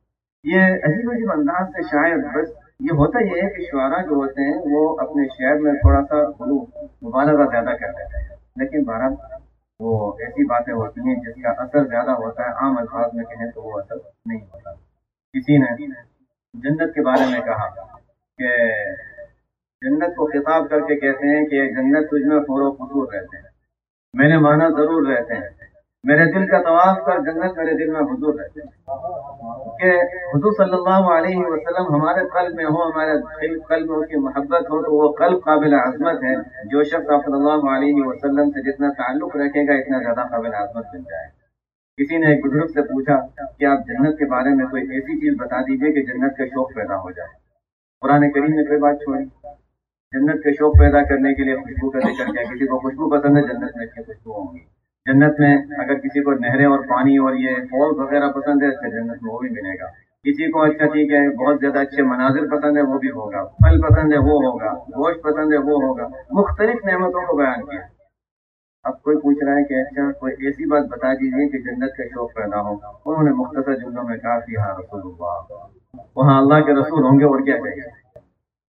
یہ عجیب عجیب انداز سے شاعر, بس یہ ہوتا یہ ہے کہ شعراء جو ہوتے ہیں وہ اپنے شعر میں تھوڑا سا مبالغہ زیادہ کر دیتے ہیں, لیکن بہرحال وہ ایسی باتیں ہوتی ہیں جس کا اثر زیادہ ہوتا ہے. عام الفاظ میں کہیں تو وہ اثر نہیں ہوتا. کسی نے جنت کے بارے میں کہا کہ جنت کو خطاب کر کے کہتے ہیں کہ جنت تجھ میں فور و قصور رہتے ہیں. میں نے مانا ضرور رہتے ہیں, میرے دل کا طواف کر جنت میرے دل میں حضور رہتے ہیں. کہ حضور صلی اللہ علیہ وسلم ہمارے قلب میں ہو, ہمارے قلب میں اس کی محبت ہو, تو وہ قلب قابل عظمت ہے. جو شخص آپ صلی اللہ علیہ وسلم سے جتنا تعلق رکھے گا اتنا زیادہ قابل عظمت بن جائے. کسی نے ایک بزرگ سے پوچھا کہ آپ جنت کے بارے میں کوئی ایسی چیز بتا دیجئے کہ جنت کا شوق پیدا ہو جائے. قرآن کریم نے کوئی بات چھوڑی, جنت کے شوق پیدا کرنے کے لیے خوشبو کا ذکر کیا. کسی کو خوشبو پسند ہے, جنت میں اچھی خوشبو ہوں گی. جنت میں اگر کسی کو نہریں اور پانی اور یہ پھول وغیرہ پسند ہے, اچھا جنت میں وہ بھی ملے گا. کسی کو اچھا ٹھیک ہے بہت زیادہ اچھے مناظر پسند ہے, وہ بھی ہوگا. پھل پسند ہے, وہ ہوگا. گوشت پسند ہے, وہ ہوگا. مختلف نعمتوں کو بیان کیا. اب کوئی پوچھ رہا ہے کہ اچھا کوئی ایسی بات بتا دیجیے کہ جنت کا شوق پیدا ہو. انہوں نے مختصر جملوں میں کہا کہ ہاں رسول اللہ, وہاں اللہ کے رسول ہوں گے اور کیا چاہیے.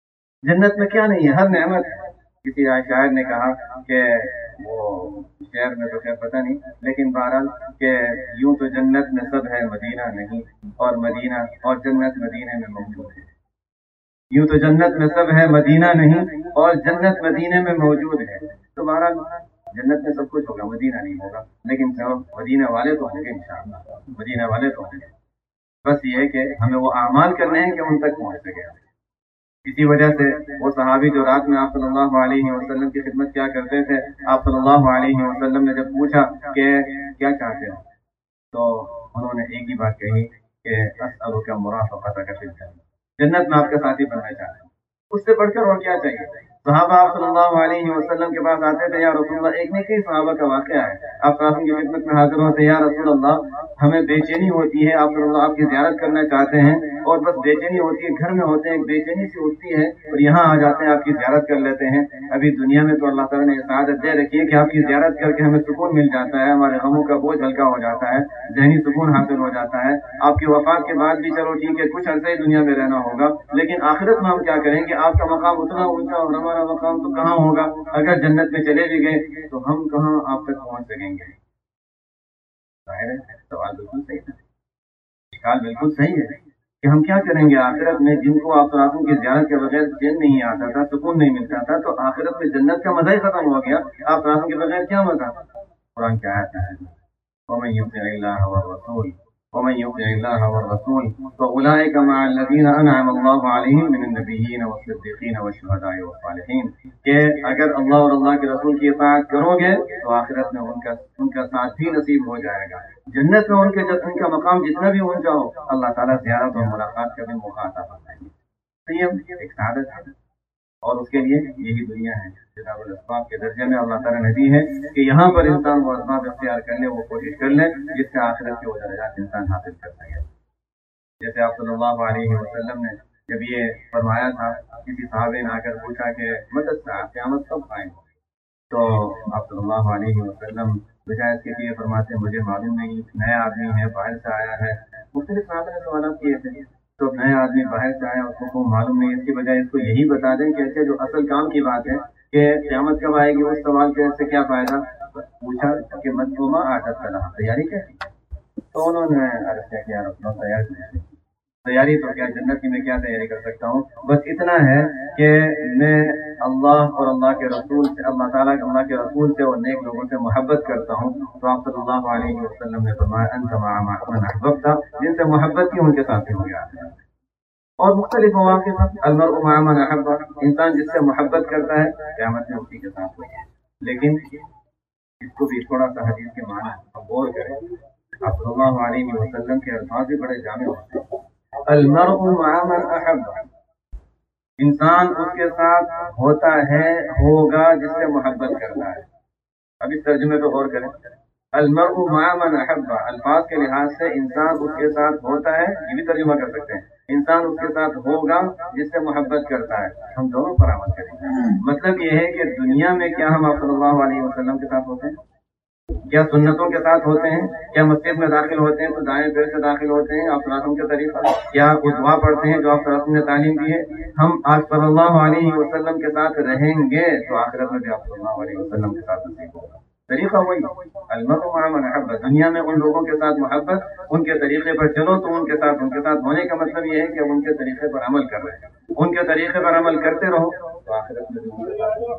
जन्नत में क्या नहीं है, हर नेमत है। किसी शायर ने कहा कि वो शहर में तो खैर पता नहीं, लेकिन बहरहाल कि यूं तो जन्नत में सब है मदीना नहीं, और मदीना और जन्नत मदीने में मौजूद है। यूं तो जन्नत में सब है मदीना नहीं, और जन्नत मदीने में मौजूद है। तो बहरहाल जन्नत में सब कुछ होगा, मदीना नहीं होगा, लेकिन सब मदीना वाले तो होंगे इंशाअल्लाह, मदीना वाले तो होंगे। बस ये है कि हमें वो अमाल करने हैं कि उन तक पहुंच सके। इसी वजह से वो सहाबी जो रात में आप सल्लल्लाहु अलैहि वसल्लम की खिदमत क्या करते थे, आप सल्लल्लाहु अलैहि वसल्लम ने जब पूछा कि क्या चाहते हो, तो उन्होंने एक ही बात कही कि अस्अलुका मुराफ़क़तक फ़िल जन्नह, जन्नत में आपका साथी बनना चाहता हूँ। उससे बढ़कर और क्या चाहिए। सहाबा आप सल्लल्लाहु अलैहि वसल्लम के पास आते थे, या रसूलल्लाह, एक ने कई सहाबा का वाक़या है, आप की खिदमत में हाजिर होते हैं, या रसूलल्लाह हमें बेचैनी होती है, आप सल्लल्लाहु आपकी ज़ियारत करना चाहते हैं, और बस बेचैनी होती है, घर में होते हैं, बेचैनी सी उठती है, और यहाँ आ जाते हैं, आपकी ज़ियारत कर लेते हैं। अभी दुनिया में तो अल्लाह ताला ने सआदत दे रखी है कि आपकी ज़ियारत करके हमें सुकून मिल जाता है, हमारे गमों का बोझ हल्का हो जाता है, ज़हनी सुकून हासिल हो जाता है। आपकी वफात के बाद भी चलो ठीक है, कुछ अरसे ही दुनिया में रहना होगा, लेकिन आखिरत में हम क्या करेंगे। आपका मकाम उतना ऊंचा और हमारा मकाम तो कहाँ होगा। अगर जन्नत में चले भी गए तो हम कहाँ आप तक पहुंच सकेंगे। सवाल बिल्कुल सही है, सवाल बिल्कुल सही है कि हम क्या करेंगे आखिरत में। जिनको आप की ज़ियारत के बगैर चैन नहीं आता था, सुकून नहीं मिलता था, तो आखिरत में जन्नत का मजा ही खत्म हो गया। आप के बगैर क्या मजा। कुरान क्या आता है, वमन युतिइल्लाह व रसूल वमन युतिइल्लाह व रसूल फउलाइका मअल्लज़ीना अनअम अल्लाहु अलैहिम मिनन नबिय्यीन वस्सिद्दीक़ीन वश्शुहदाኢ वस्सालिहीन, कि अगर अल्लाह और अल्लाह के रसूल की इताअत करोगे तो आखिरत में उनका साथ भी नसीब हो जाएगा। जन्नत में उनका मकाम जितना भी ऊंचा हो, अल्लाह ताला ज़ियारत और मुलाकात का भी मौका अता फरमाएंगे। तो ये एक सादत है, और उसके लिए यही दुनिया है। किताबुल अस्बाब के दर्जे में अल्लाह ताला ने दी है कि यहाँ पर इंसान वो अस्बाब इख्तियार कर ले, वो कोशिश कर ले जिससे आखिरत के वो दर्जात इंसान हासिल कर सके। जैसे आप सल्लल्लाहु अलैहि वसल्लम ने जब ये फरमाया था, किसी साहबे ने आकर पूछा कि मदद क़यामत कब कायम हो, तो आप सल्लल्लाहु अलैहि वसल्लम बजाय इसके लिए फरमाते मुझे मालूम नहीं, नया आदमी है, बाहर से आया है। मुख्तलिफ साहबे ने सवाल किए थे, तो नया आदमी बाहर से आया, उसको मालूम नहीं, इसकी बजाय इसको यही बता दें कि अच्छा जो असल काम की बात है कि क़यामत कब आएगी, उस सवाल के से क्या फायदा। पूछा कि मजलूमा आदत का तैयारी कैसी, तो उन्होंने अर्ज़ किया अपना तैयारी तो क्या, जन्नत में क्या तैयारी कर सकता हूँ, बस इतना है कि मैं अल्लाह और अल्लाह के रसूल से, अल्लाह ताला अल्लाह के रसूल से और नेक लोगों से मोहब्बत करता हूँ। तो आप सल्लल्लाहु अलैहि वसल्लम ने फरमाया अंत मअ मन अहबब्ता, जिनसे मोहब्बत की उनके साथ हो गया। और मुख्तलिफ मौक़िफ़ पर अलमर्उ मअ मन अहब्बा, इंसान जिससे मोहब्बत करता है क़यामत में उसी के साथ होगा। लेकिन इसको भी थोड़ा सा हदीस के माना हम गौर करें। आप सल्लल्लाहु अलैहि वसल्लम के अल्फाज़ भी बड़े जामे होते हैं। अलमर्उ मअ मन अहब्बा, इंसान उसके साथ होता है, होगा जिससे मोहब्बत करता है। अब इस तर्जुमे पे गौर करें। अलमर्उ मअ मन अहब्बा, अल्फाज के लिहाज से इंसान उसके साथ होता है, ये भी तर्जुमा कर सकते हैं, इंसान उसके साथ होगा जिससे मोहब्बत करता है। हम दोनों पर अमल करेंगे। मतलब ये है कि दुनिया में क्या हम आप सल्लल्लाहु अलैहि वसल्लम के साथ होते हैं, क्या सुन्नतों के साथ होते हैं, क्या मस्जिद में दाखिल होते हैं तो दाएं पैर से दाखिल होते हैं आप रसूल के तरीका, क्या दुआ पढ़ते हैं जो आप रसूल ने तालीम दी है। हम आज सल्लल्लाहु अलैहि वसल्लम के साथ रहेंगे तो आखिरत में भी आप सल्लल्लाहु अलैहि वसल्लम के साथ नसीब होगा। तरीका वही अलमर्उ मअ मन अहब्बा, दुनिया में उन लोगों के साथ मोहब्बत, उनके तरीके पर चलो तो उनके साथ होने का मतलब ये है कि उनके तरीके पर अमल कर रहे हैं, उनके तरीके पर अमल करते रहो तो आखिरत में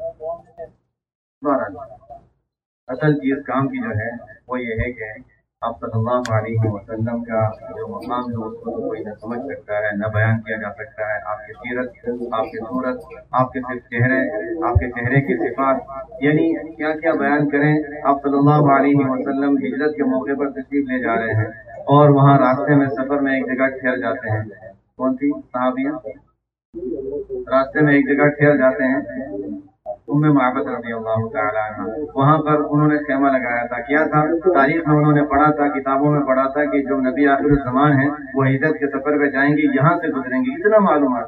असल चीज काम की जो है वो ये है कि आप सल्लल्लाहु अलैहि वसल्लम का जो मकाम है उसको तो कोई न समझ सकता है, न बयान किया जा सकता है। आपकी सीरत, आपकी सूरत, आपके सिर्फ चेहरे, आपके चेहरे की सिफात, यानी क्या क्या बयान करें। आप सल्लल्लाहु अलैहि वसल्लम हिजरत के मौके पर तशरीफ ले जा रहे हैं और वहाँ रास्ते में सफर में एक जगह ठहर जाते हैं। कौन सी सहाबियाँ रास्ते में एक जगह ठहर जाते हैं, उम्मे महबत रज़ियल्लाहु तआला अन्हा, वहाँ पर उन्होंने खेमा लगाया था। क्या था, तारीख में उन्होंने पढ़ा था, किताबों में पढ़ा था कि जो नबी आखिर ज़मान है वो हिजरत के सफर पे जाएंगे, यहाँ से गुजरेंगे। इतना मालूमात थी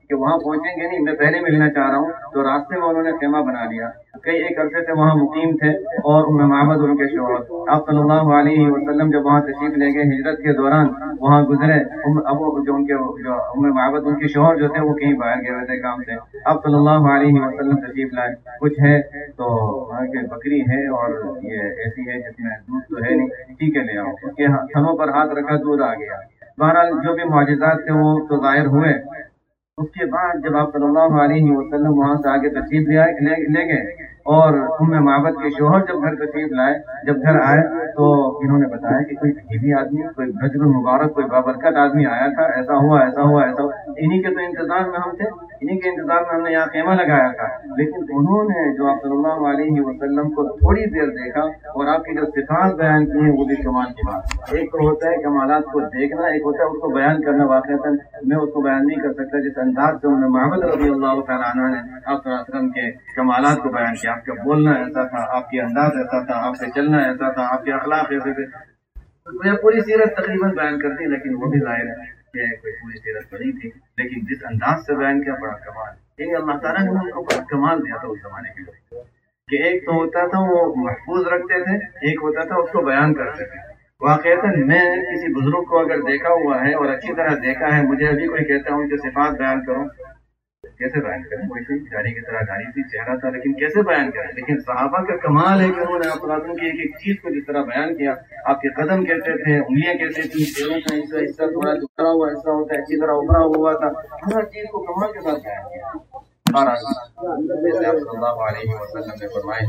کہ وہاں پہنچیں گے نہیں، میں پہلے ملنا چاہ رہا ہوں. تو راستے میں انہوں نے خیمہ بنا لیا. کئی ایک عرصے سے وہاں مقیم تھے اور ام معبد ان کے شوہر. آپ صلی اللہ علیہ وسلم جب وہاں تشریف لے گئے ہجرت کے دوران وہاں گزرے. ام معبد ان کے شوہر جو تھے وہ کہیں باہر گئے ہوئے تھے کام سے. آپ صلی اللہ علیہ وسلم تشریف لائے. کچھ ہے تو وہاں کے بکری ہے اور یہ ایسی ہے جس میں دودھ تو ہے نہیں، ٹھیک ہے لے آؤ. اس کے تھنوں پر ہاتھ رکھا، دودھ آ گیا. بہرحال جو بھی معجزات تھے وہ تو ظاہر ہوئے. اس کے بعد جب آپ صلی اللہ علیہ وسلم وہاں سے آگے تشریف لے گئے اور ام معبد کے شوہر جب گھر تشریف لائے، جب گھر آئے تو انہوں نے بتایا کہ کوئی عجیبی آدمی، کوئی رجل مبارک، کوئی بابرکت آدمی آیا تھا، ایسا ہوا ایسا ہوا ایسا ہوا. انہی کے تو انتظار میں ہم تھے، انہی کے انتظار میں ہم نے یہاں خیمہ لگایا تھا. لیکن انہوں نے جو آپ صلی اللہ علیہ وسلم کو تھوڑی دیر دیکھا اور آپ کی جو صفات بیان کی ہیں وہ بھی کمال کی بات. ایک تو ہوتا ہے کمالات کو دیکھنا، ایک ہوتا ہے اس کو بیان کرنا. واقعتاً میں اس کو بیان نہیں کر سکتا جس انداز سے ام معبد رضی اللہ تعالیٰ عنہ نے آپ صلی اللہ علیہ وسلم کے کمالات کو بیان کیا. آپ کا بولنا ایسا تھا، آپ کے انداز ایسا تھا، آپ سے چلنا ایسا تھا، آپ کے اخلاق ایسے تھے. میں پوری سیرت تقریباً بیان کرتی، لیکن وہ بھی ظاہر ہے کہ کوئی پوری سیرت بنی تھی، لیکن جس انداز سے بیان کیا بڑا کمال. یعنی اللہ تعالیٰ نے ان کو بڑا کمال دیا تھا اس زمانے کے لوگ کہ ایک تو ہوتا تھا وہ محفوظ رکھتے تھے، ایک ہوتا تھا اس کو بیان کرتے تھے. واقعتاً میں کسی بزرگ کو اگر دیکھا ہوا ہے اور اچھی طرح دیکھا ہے، مجھے ابھی کوئی کہتا ہے ان کے صفات بیان کرو، کیسے بیان کریں؟ کوئی سی گاڑی کی طرح گاڑی تھی، چہرہ تھا، لیکن کیسے بیان کریں؟ لیکن صحابہ کا کمال ہے کہ انہوں نے آپ کی ایک ایک چیز کو جس طرح بیان کیا. آپ کے قدم کیسے تھے، انگلیاں کیسے تھیں، پیروں کا حصہ تھوڑا اترا ہوا حصہ ہوتا ہے، اچھی طرح ابھرا ہوا تھا. ہر چیز کو کمال کے ساتھ بیان کیا. جیسے آپ صلی اللہ علیہ وسلم نے فرمایا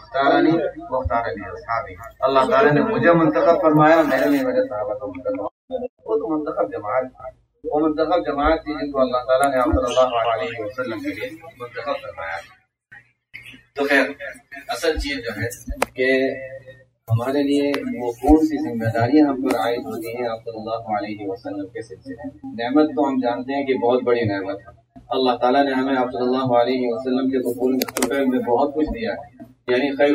اللہ تعالیٰ نے مجھے منتخب فرمایا، میں نے میرے صحابہ کو منتخب. وہ تو منتخب جماعت، وہ منتخب جماعت تھی جن کو اللہ تعالیٰ نے آپ صلی اللہ علیہ وسلم کے لیے منتخب فرمایا. تو خیر اصل چیز جو ہے کہ ہمارے لیے وہ کون سی ذمہ داریاں ہم پر عائد ہوتی ہیں آپ صلی اللہ علیہ وسلم کے سلسلے میں. نعمت تو ہم جانتے ہیں کہ بہت بڑی نعمت ہے. اللہ تعالیٰ نے ہمیں آپ صلی اللہ علیہ وسلم کے حقوق میں بہت کچھ دیا ہے. یعنی خیر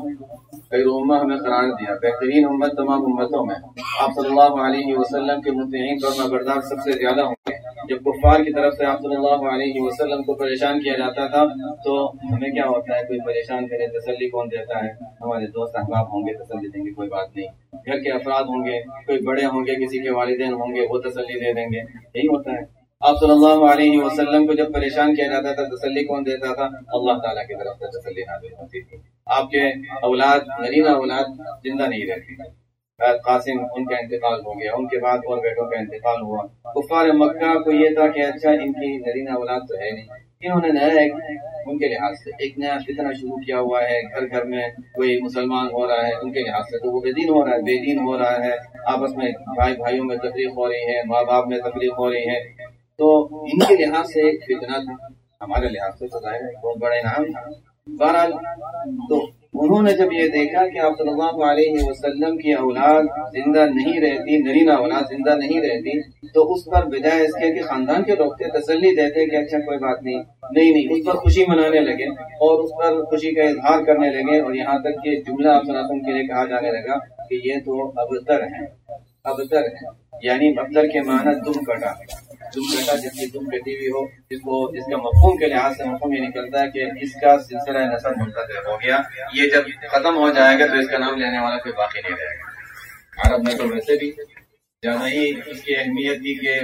امہ ہمیں قرار دیا، بہترین امت تمام امتوں میں. آپ صلی اللہ علیہ وسلم کے مطیعین فرما بردار سب سے زیادہ ہوں گے. جب کفار کی طرف سے آپ صلی اللہ علیہ وسلم کو پریشان کیا جاتا تھا تو ہمیں کیا ہوتا ہے، کوئی پریشان کرے تسلی کون دیتا ہے؟ ہمارے دوست احباب ہوں گے، تسلی دیں گے، کوئی بات نہیں. گھر کے افراد ہوں گے، کوئی بڑے ہوں گے، کسی کے والدین ہوں گے، وہ تسلی دے دیں گے. یہی ہوتا ہے. آپ صلی اللہ علیہ وسلم کو جب پریشان کیا جاتا تھا تسلی کون دیتا تھا؟ اللہ تعالیٰ کی طرف سے تسلی نازل ہوتی تھی. آپ کے اولاد، نرینہ اولاد زندہ نہیں رہتی. قاسم ان کا انتقال ہو گیا، ان کے بعد اور بیٹوں کا انتقال ہوا. کفار مکہ کو یہ تھا کہ اچھا ان کی نرینہ اولاد تو ہے نہیں. انہوں نے نیا ان کے لحاظ سے ایک نیا فتنہ شروع کیا ہوا ہے. گھر گھر میں کوئی مسلمان ہو رہا ہے، ان کے لحاظ سے تو وہ بے دین ہو رہا ہے، بے دین ہو رہا ہے. آپس میں بھائی بھائیوں میں تفریق ہو رہی ہے، ماں باپ میں تفریق ہو رہی ہے. تو ان کے لحاظ سے ایک فتنہ تھا، ہمارے لحاظ سے تو ظاہر ہے بہت بڑا انعام تھا. بہرحال تو انہوں نے جب یہ دیکھا کہ آپ صلی اللہ علیہ وسلم کی اولاد زندہ نہیں رہتی، نرینہ اولاد زندہ نہیں رہتی، تو اس پر بجائے اس کے کہ خاندان کے لوگ تھے تسلی دیتے کہ اچھا کوئی بات نہیں، اس پر خوشی منانے لگے اور اس پر خوشی کا اظہار کرنے لگے. اور یہاں تک کہ جملہ آپ صلی اللہ علیہ وسلم کے لیے کہا جانے لگا کہ یہ تو ابتر ہیں. ابتر ہے یعنی ابتر کے معنی دم کٹا. دم کٹا جس کی دم کٹی ہوئی ہو، جس کا مفہوم کے لحاظ سے مفہوم یہ نکلتا ہے کہ اس کا سلسلہ نسب منقطع ہو گیا، یہ جب ختم ہو جائے گا تو اس کا نام لینے والا کوئی باقی نہیں رہے گا. عرب میں تو ویسے بھی زیادہ ہی اس کی اہمیت تھی کہ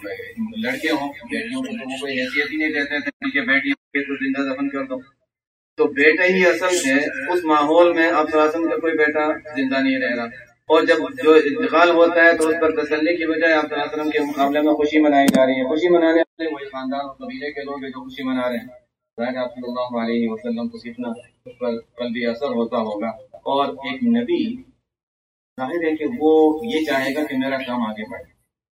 لڑکے ہوں، بیٹیوں کو تو کوئی حیثیت ہی نہیں دیتے تھے کہ بیٹی تو زندہ دفن کر دو. تو بیٹے ہی اصل ہے. اس ماحول میں اب صلی اللہ علیہ وسلم کا کوئی بیٹا زندہ نہیں رہ رہا. اور جب جو انتقال ہوتا ہے تو اس پر تسلی کی بجائے آپ صلی اللہ علیہ وسلم کے مقابلے میں خوشی منائی جا رہی ہے. خوشی منانے والے وہی خاندان اور قبیلے کے لوگ ہیں جو خوشی منا رہے ہیں. آپ صلی اللہ علیہ وسلم کو کتنا اس پر قلبی اثر ہوتا ہوگا. اور ایک نبی ظاہر ہے کہ وہ یہ چاہے گا کہ میرا کام آگے بڑھے.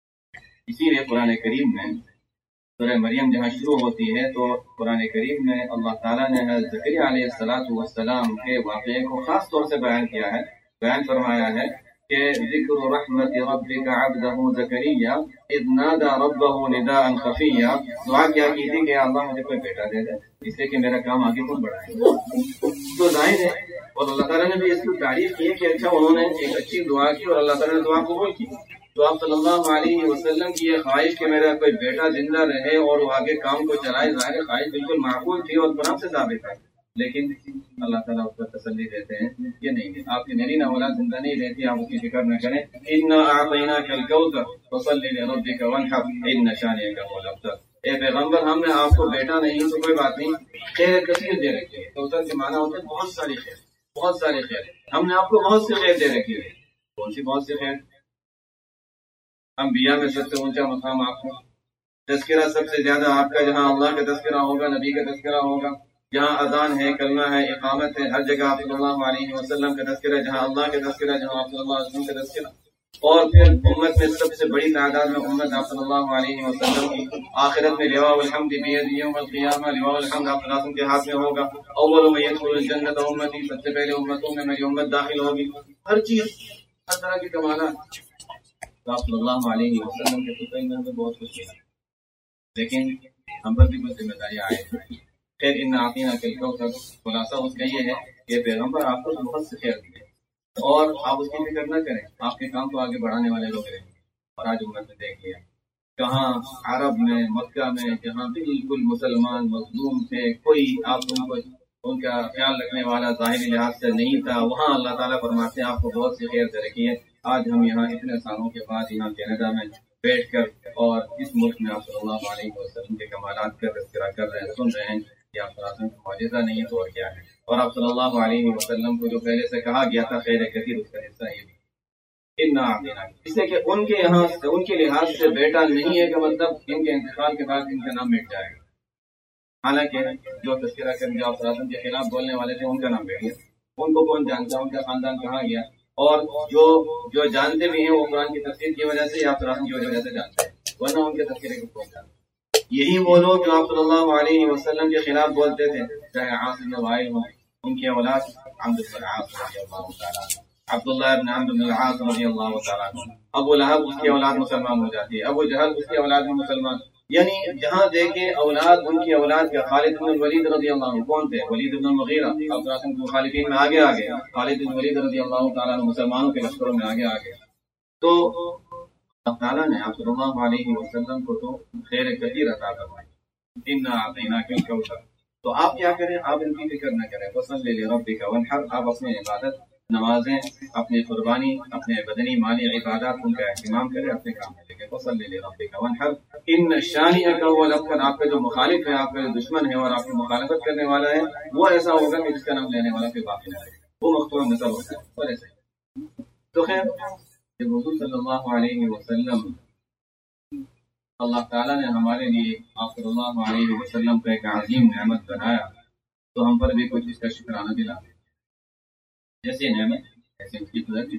اسی لیے قرآن کریم میں سورہ مریم جہاں شروع ہوتی ہے تو قرآن کریم میں اللہ تعالیٰ نے زکریا علیہ السلام کے واقعے کو خاص طور سے بیان کیا ہے. بیان فرمایا ہے کہ ذکر رحمت ربک عبدہ زکریا اذ نادى ربہ نداء خفیا. دعا کیا کی تھی کہ اللہ مجھے کوئی بیٹا دے دے اس لیے کہ میرا کام آگے بہت بڑھا ہے. تو ظاہر ہے اور اللہ تعالیٰ نے بھی اس کی تعریف کی ہے کہ اچھا انہوں نے ایک اچھی دعا کی اور اللہ تعالیٰ نے دعا قبول کی. تو آپ صلی اللہ علیہ وسلم کی یہ خواہش کہ میرا کوئی بیٹا زندہ رہے اور وہ آگے کام کو چلائے، ظاہر خواہش بالکل معقول تھی اور قرآن سے ثابت ہے، لیکن اللہ تعالیٰ اس پر تسلی دیتے ہیں یہ نہیں، آپ کی نری اولاد زندہ نہیں رہتی، آپ اس کی فکر نہ کریں۔ اِنَّا أَعْطَيْنَاكَ الْكَوْثَرَ فَصَلِّ لِرَبِّكَ وَانْحَرْ إِنَّ شَانِئَكَ هُوَ الْأَبْتَرُ۔ اے پیغمبر، ہم نے آپ کو بیٹا نہیں تو کوئی بات نہیں، خیر کثیر دے رکھی ہے۔ کوثر کے معنی ہوتے ہیں بہت ساری خیر، بہت ساری خیر، ہم نے آپ کو بہت سی خیر دے رکھی ہے۔ کون سی بہت سی خیر؟ انبیاء میں سب سے اونچا مقام آپ کا، تذکرہ سب سے زیادہ آپ کا، جہاں اللہ کا تذکرہ ہوگا، نبی کا تذکرہ ہوگا، جہاں اذان ہے، کلمہ ہے، اقامت ہے، ہر جگہ آپ صلی اللہ علیہ وسلم کا تذکرہ، جہاں اللہ کا تذکرہ، جہاں آپ صلی اللہ علیہ وسلم کا تذکرہ، اور پھر امت میں سب سے بڑی تعداد میں امت آپ صلی اللہ علیہ وسلم کی، آخرت میں لواء الحمد بیدی یوم القیامہ، لواء الحمد آپ صلی اللہ علیہ وسلم کے ہاتھ میں ہوگا، اول من يدخل الجنت امتی، سب سے پہلے امتوں میں میری امت داخل ہوگی، ہر چیز، ہر طرح کی کمالات، تو آپ صلی اللہ علیہ وسلم کے خطے میں ہمیں بہت خوشی ہے، لیکن ہم پر بھی کچھ ذمہ داریاں آئے۔ خیر ان عطینا الکوثر، خلاصہ اس کا یہ ہے کہ پیغمبر آپ کو بہت سے خیر دیے اور آپ اس کی فکر نہ کریں، آپ کے کام کو آگے بڑھانے والے لوگ رہیں۔ اور آج امت میں دیکھ لیا کہاں عرب میں، مکہ میں، جہاں بالکل مسلمان مظلوم تھے، کوئی آپ ان کا خیال رکھنے والا ظاہری لحاظ سے نہیں تھا، وہاں اللہ تعالیٰ فرماتے ہیں آپ کو بہت سی خیر دے رکھی ہے۔ آج ہم یہاں اتنے سالوں کے بعد یہاں کینیڈا میں بیٹھ کر اور اس ملک میں آپ صلی اللہ علیہ وسلم کے کمالات کا تذکرہ کر رہے ہیں، سن رہے ہیں کہ آپ صلی اللہ علیہ وسلم کا معجزہ نہیں ہے تو اور کیا ہے۔ اور آپ صلی اللہ علیہ وسلم کو جو پہلے سے کہا گیا تھا خیر کثیر، اس کا حصہ یہ بھی اس لیے کہ ان کے یہاں ان کے لحاظ سے بیٹا نہیں ہے کہ مطلب ان کے انتقال کے بعد ان کا نام مٹ جائے گا، حالانکہ جو تذکرہ کر جو آپ صلی اللہ علیہ وسلم کے خلاف بولنے والے تھے ان کا نام بیٹھ گیا، ان کو کون جانتا، ان کا خاندان کہاں گیا، اور جو جانتے بھی ہیں وہ قرآن کی تفسیر کی وجہ سے یا آپ صلی اللہ علیہ وسلم کی وجہ سے جانتے ہیں، ورنہ ان کے تذکرے کو کون جانتا۔ یہی وہ لوگ جو آپ صلی اللہ علیہ وسلم کے خلاف بولتے تھے، چاہے عاصم بن وائل ہوں، ان کی اولاد عمرو بن العاص رضی اللہ تعالیٰ عنہ، عبداللہ ابن عمرو بن العاص رضی اللہ تعالیٰ عنہ، ابو لہب اس کی اولاد مسلمان ہو جاتی ہے، ابو جہل اس کی اولاد میں مسلمان، یعنی جہاں دیکھے اولاد ان کی اولاد کا۔ خالد بن الولید رضی اللہ عنہ کون تھے؟ ولید بن المغیرہ، اب راسم کے مخالفین میں آگے آ گئے، خالد بن الولید رضی اللہ تعالیٰ عنہ مسلمانوں کے لشکروں میں آگے آ گئے۔ تو اللہ تعالیٰ نے آپ صلی اللہ علیہ وسلم کو تو خیر کثیر عطا فرمائی، انا اعطیناک الکوثر۔ تو آپ کیا کریں؟ آپ ان کی فکر نہ کریں، فصلی لربک وانحر، آپ اپنی عبادت، نمازیں، اپنی قربانی، اپنے بدنی مالی عبادات ان کا اہتمام کریں، اپنے کام میں لگے، فصلی لربک وانحر ان شانئک هو الابتر، آپ کا جو مخالف ہے، آپ کا جو دشمن ہے اور آپ کی مخالفت کرنے والا ہے، وہ ایسا ہوگا کہ جس کا نام لینے والا پھر باقی نہ رہے، وہ مقتول نسل ہوتا ہے، اور ایسے۔ تو خیر جب حضور صلی اللہ علیہ وسلم اللہ تعالیٰ نے ہمارے لیے آپ صلی اللہ علیہ وسلم کا ایک عظیم نعمت بنایا تو ہم پر بھی کچھ اس کا شکرانہ دلا دیں، جیسے نعمت ایسے اس کی قدر بھی۔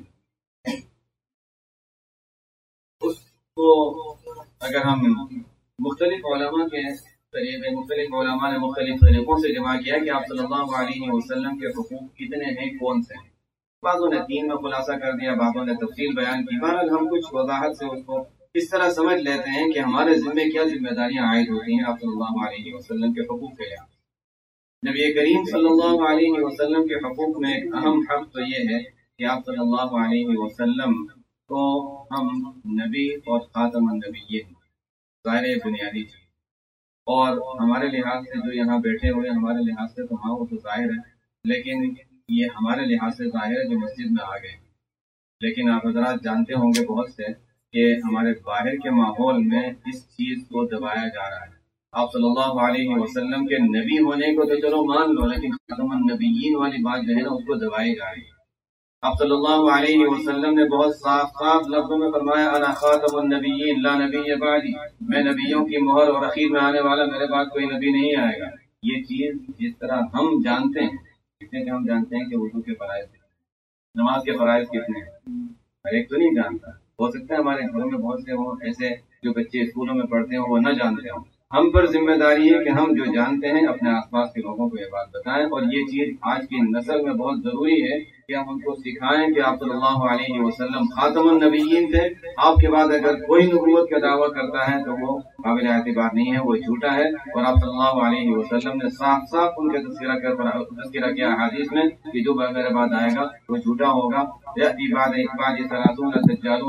اس کو اگر ہم مختلف علماء کے طریقے، مختلف علماء نے مختلف طریقوں سے جمع کیا کہ آپ صلی اللہ علیہ وسلم کے حقوق کتنے ہیں، کون سے ہیں، بعضوں نے 3 میں خلاصہ کر دیا، بعضوں نے تفصیل بیان کی، بہرحال ہم کچھ وضاحت سے اس کو اس طرح سمجھ لیتے ہیں کہ ہمارے ذمہ کیا ذمہ داریاں عائد ہوتی ہیں آپ صلی اللہ علیہ وسلم کے حقوق کے لحاظ سے۔ نبی کریم صلی اللہ علیہ وسلم کے حقوق میں ایک اہم حق تو یہ ہے کہ آپ صلی اللہ علیہ وسلم کو ہم نبی اور خاتم النبیین، ظاہر بنیادی چیز، اور ہمارے لحاظ سے جو یہاں بیٹھے ہوئے ہمارے لحاظ سے تو ہاں وہ تو ظاہر ہے، لیکن یہ ہمارے لحاظ سے ظاہر ہے جو مسجد میں آ گئے، لیکن آپ حضرات جانتے ہوں گے بہت سے کہ ہمارے باہر کے ماحول میں اس چیز کو دبایا جا رہا ہے۔ آپ صلی اللہ علیہ وسلم کے نبی ہونے کو تو چلو مان لو، لیکن خاتم النبیین والی بات جو ہے نا اس کو دبائی جا رہی ہے۔ آپ صلی اللہ علیہ وسلم نے بہت صاف لفظوں میں فرمایا انا خاتم النبیین لا نبی بعدی، میں نبیوں کی مہر اور اخیر میں آنے والا، میرے بعد کوئی نبی نہیں آئے گا۔ یہ چیز جس طرح ہم جانتے ہیں، اتنے کہ ہم جانتے ہیں کہ وضو کے فرائض کتنے، نماز کے فرائض کتنے ہیں، ہر ایک تو نہیں جانتا، ہو سکتا ہے ہمارے گھروں میں بہت سے ہوں ایسے جو بچے اسکولوں میں پڑھتے ہیں وہ نہ جانتے ہوں۔ ہم پر ذمہ داری ہے کہ ہم جو جانتے ہیں اپنے آس پاس کے لوگوں کو یہ بات بتائیں، اور یہ چیز آج کی نسل میں بہت ضروری ہے کہ ہم ان کو سکھائیں کہ آپ صلی اللہ علیہ وسلم خاتم النبیین تھے، آپ کے بعد اگر کوئی نبوت کا دعویٰ کرتا ہے تو وہ قابل اعتبار نہیں ہے، وہ جھوٹا ہے، اور آپ صلی اللہ علیہ وسلم نے صاف ان کے تذکرہ کیا حدیث میں کہ جو میرے بعد آئے گا وہ جھوٹا ہوگا، یأتی بعد 30 دجالون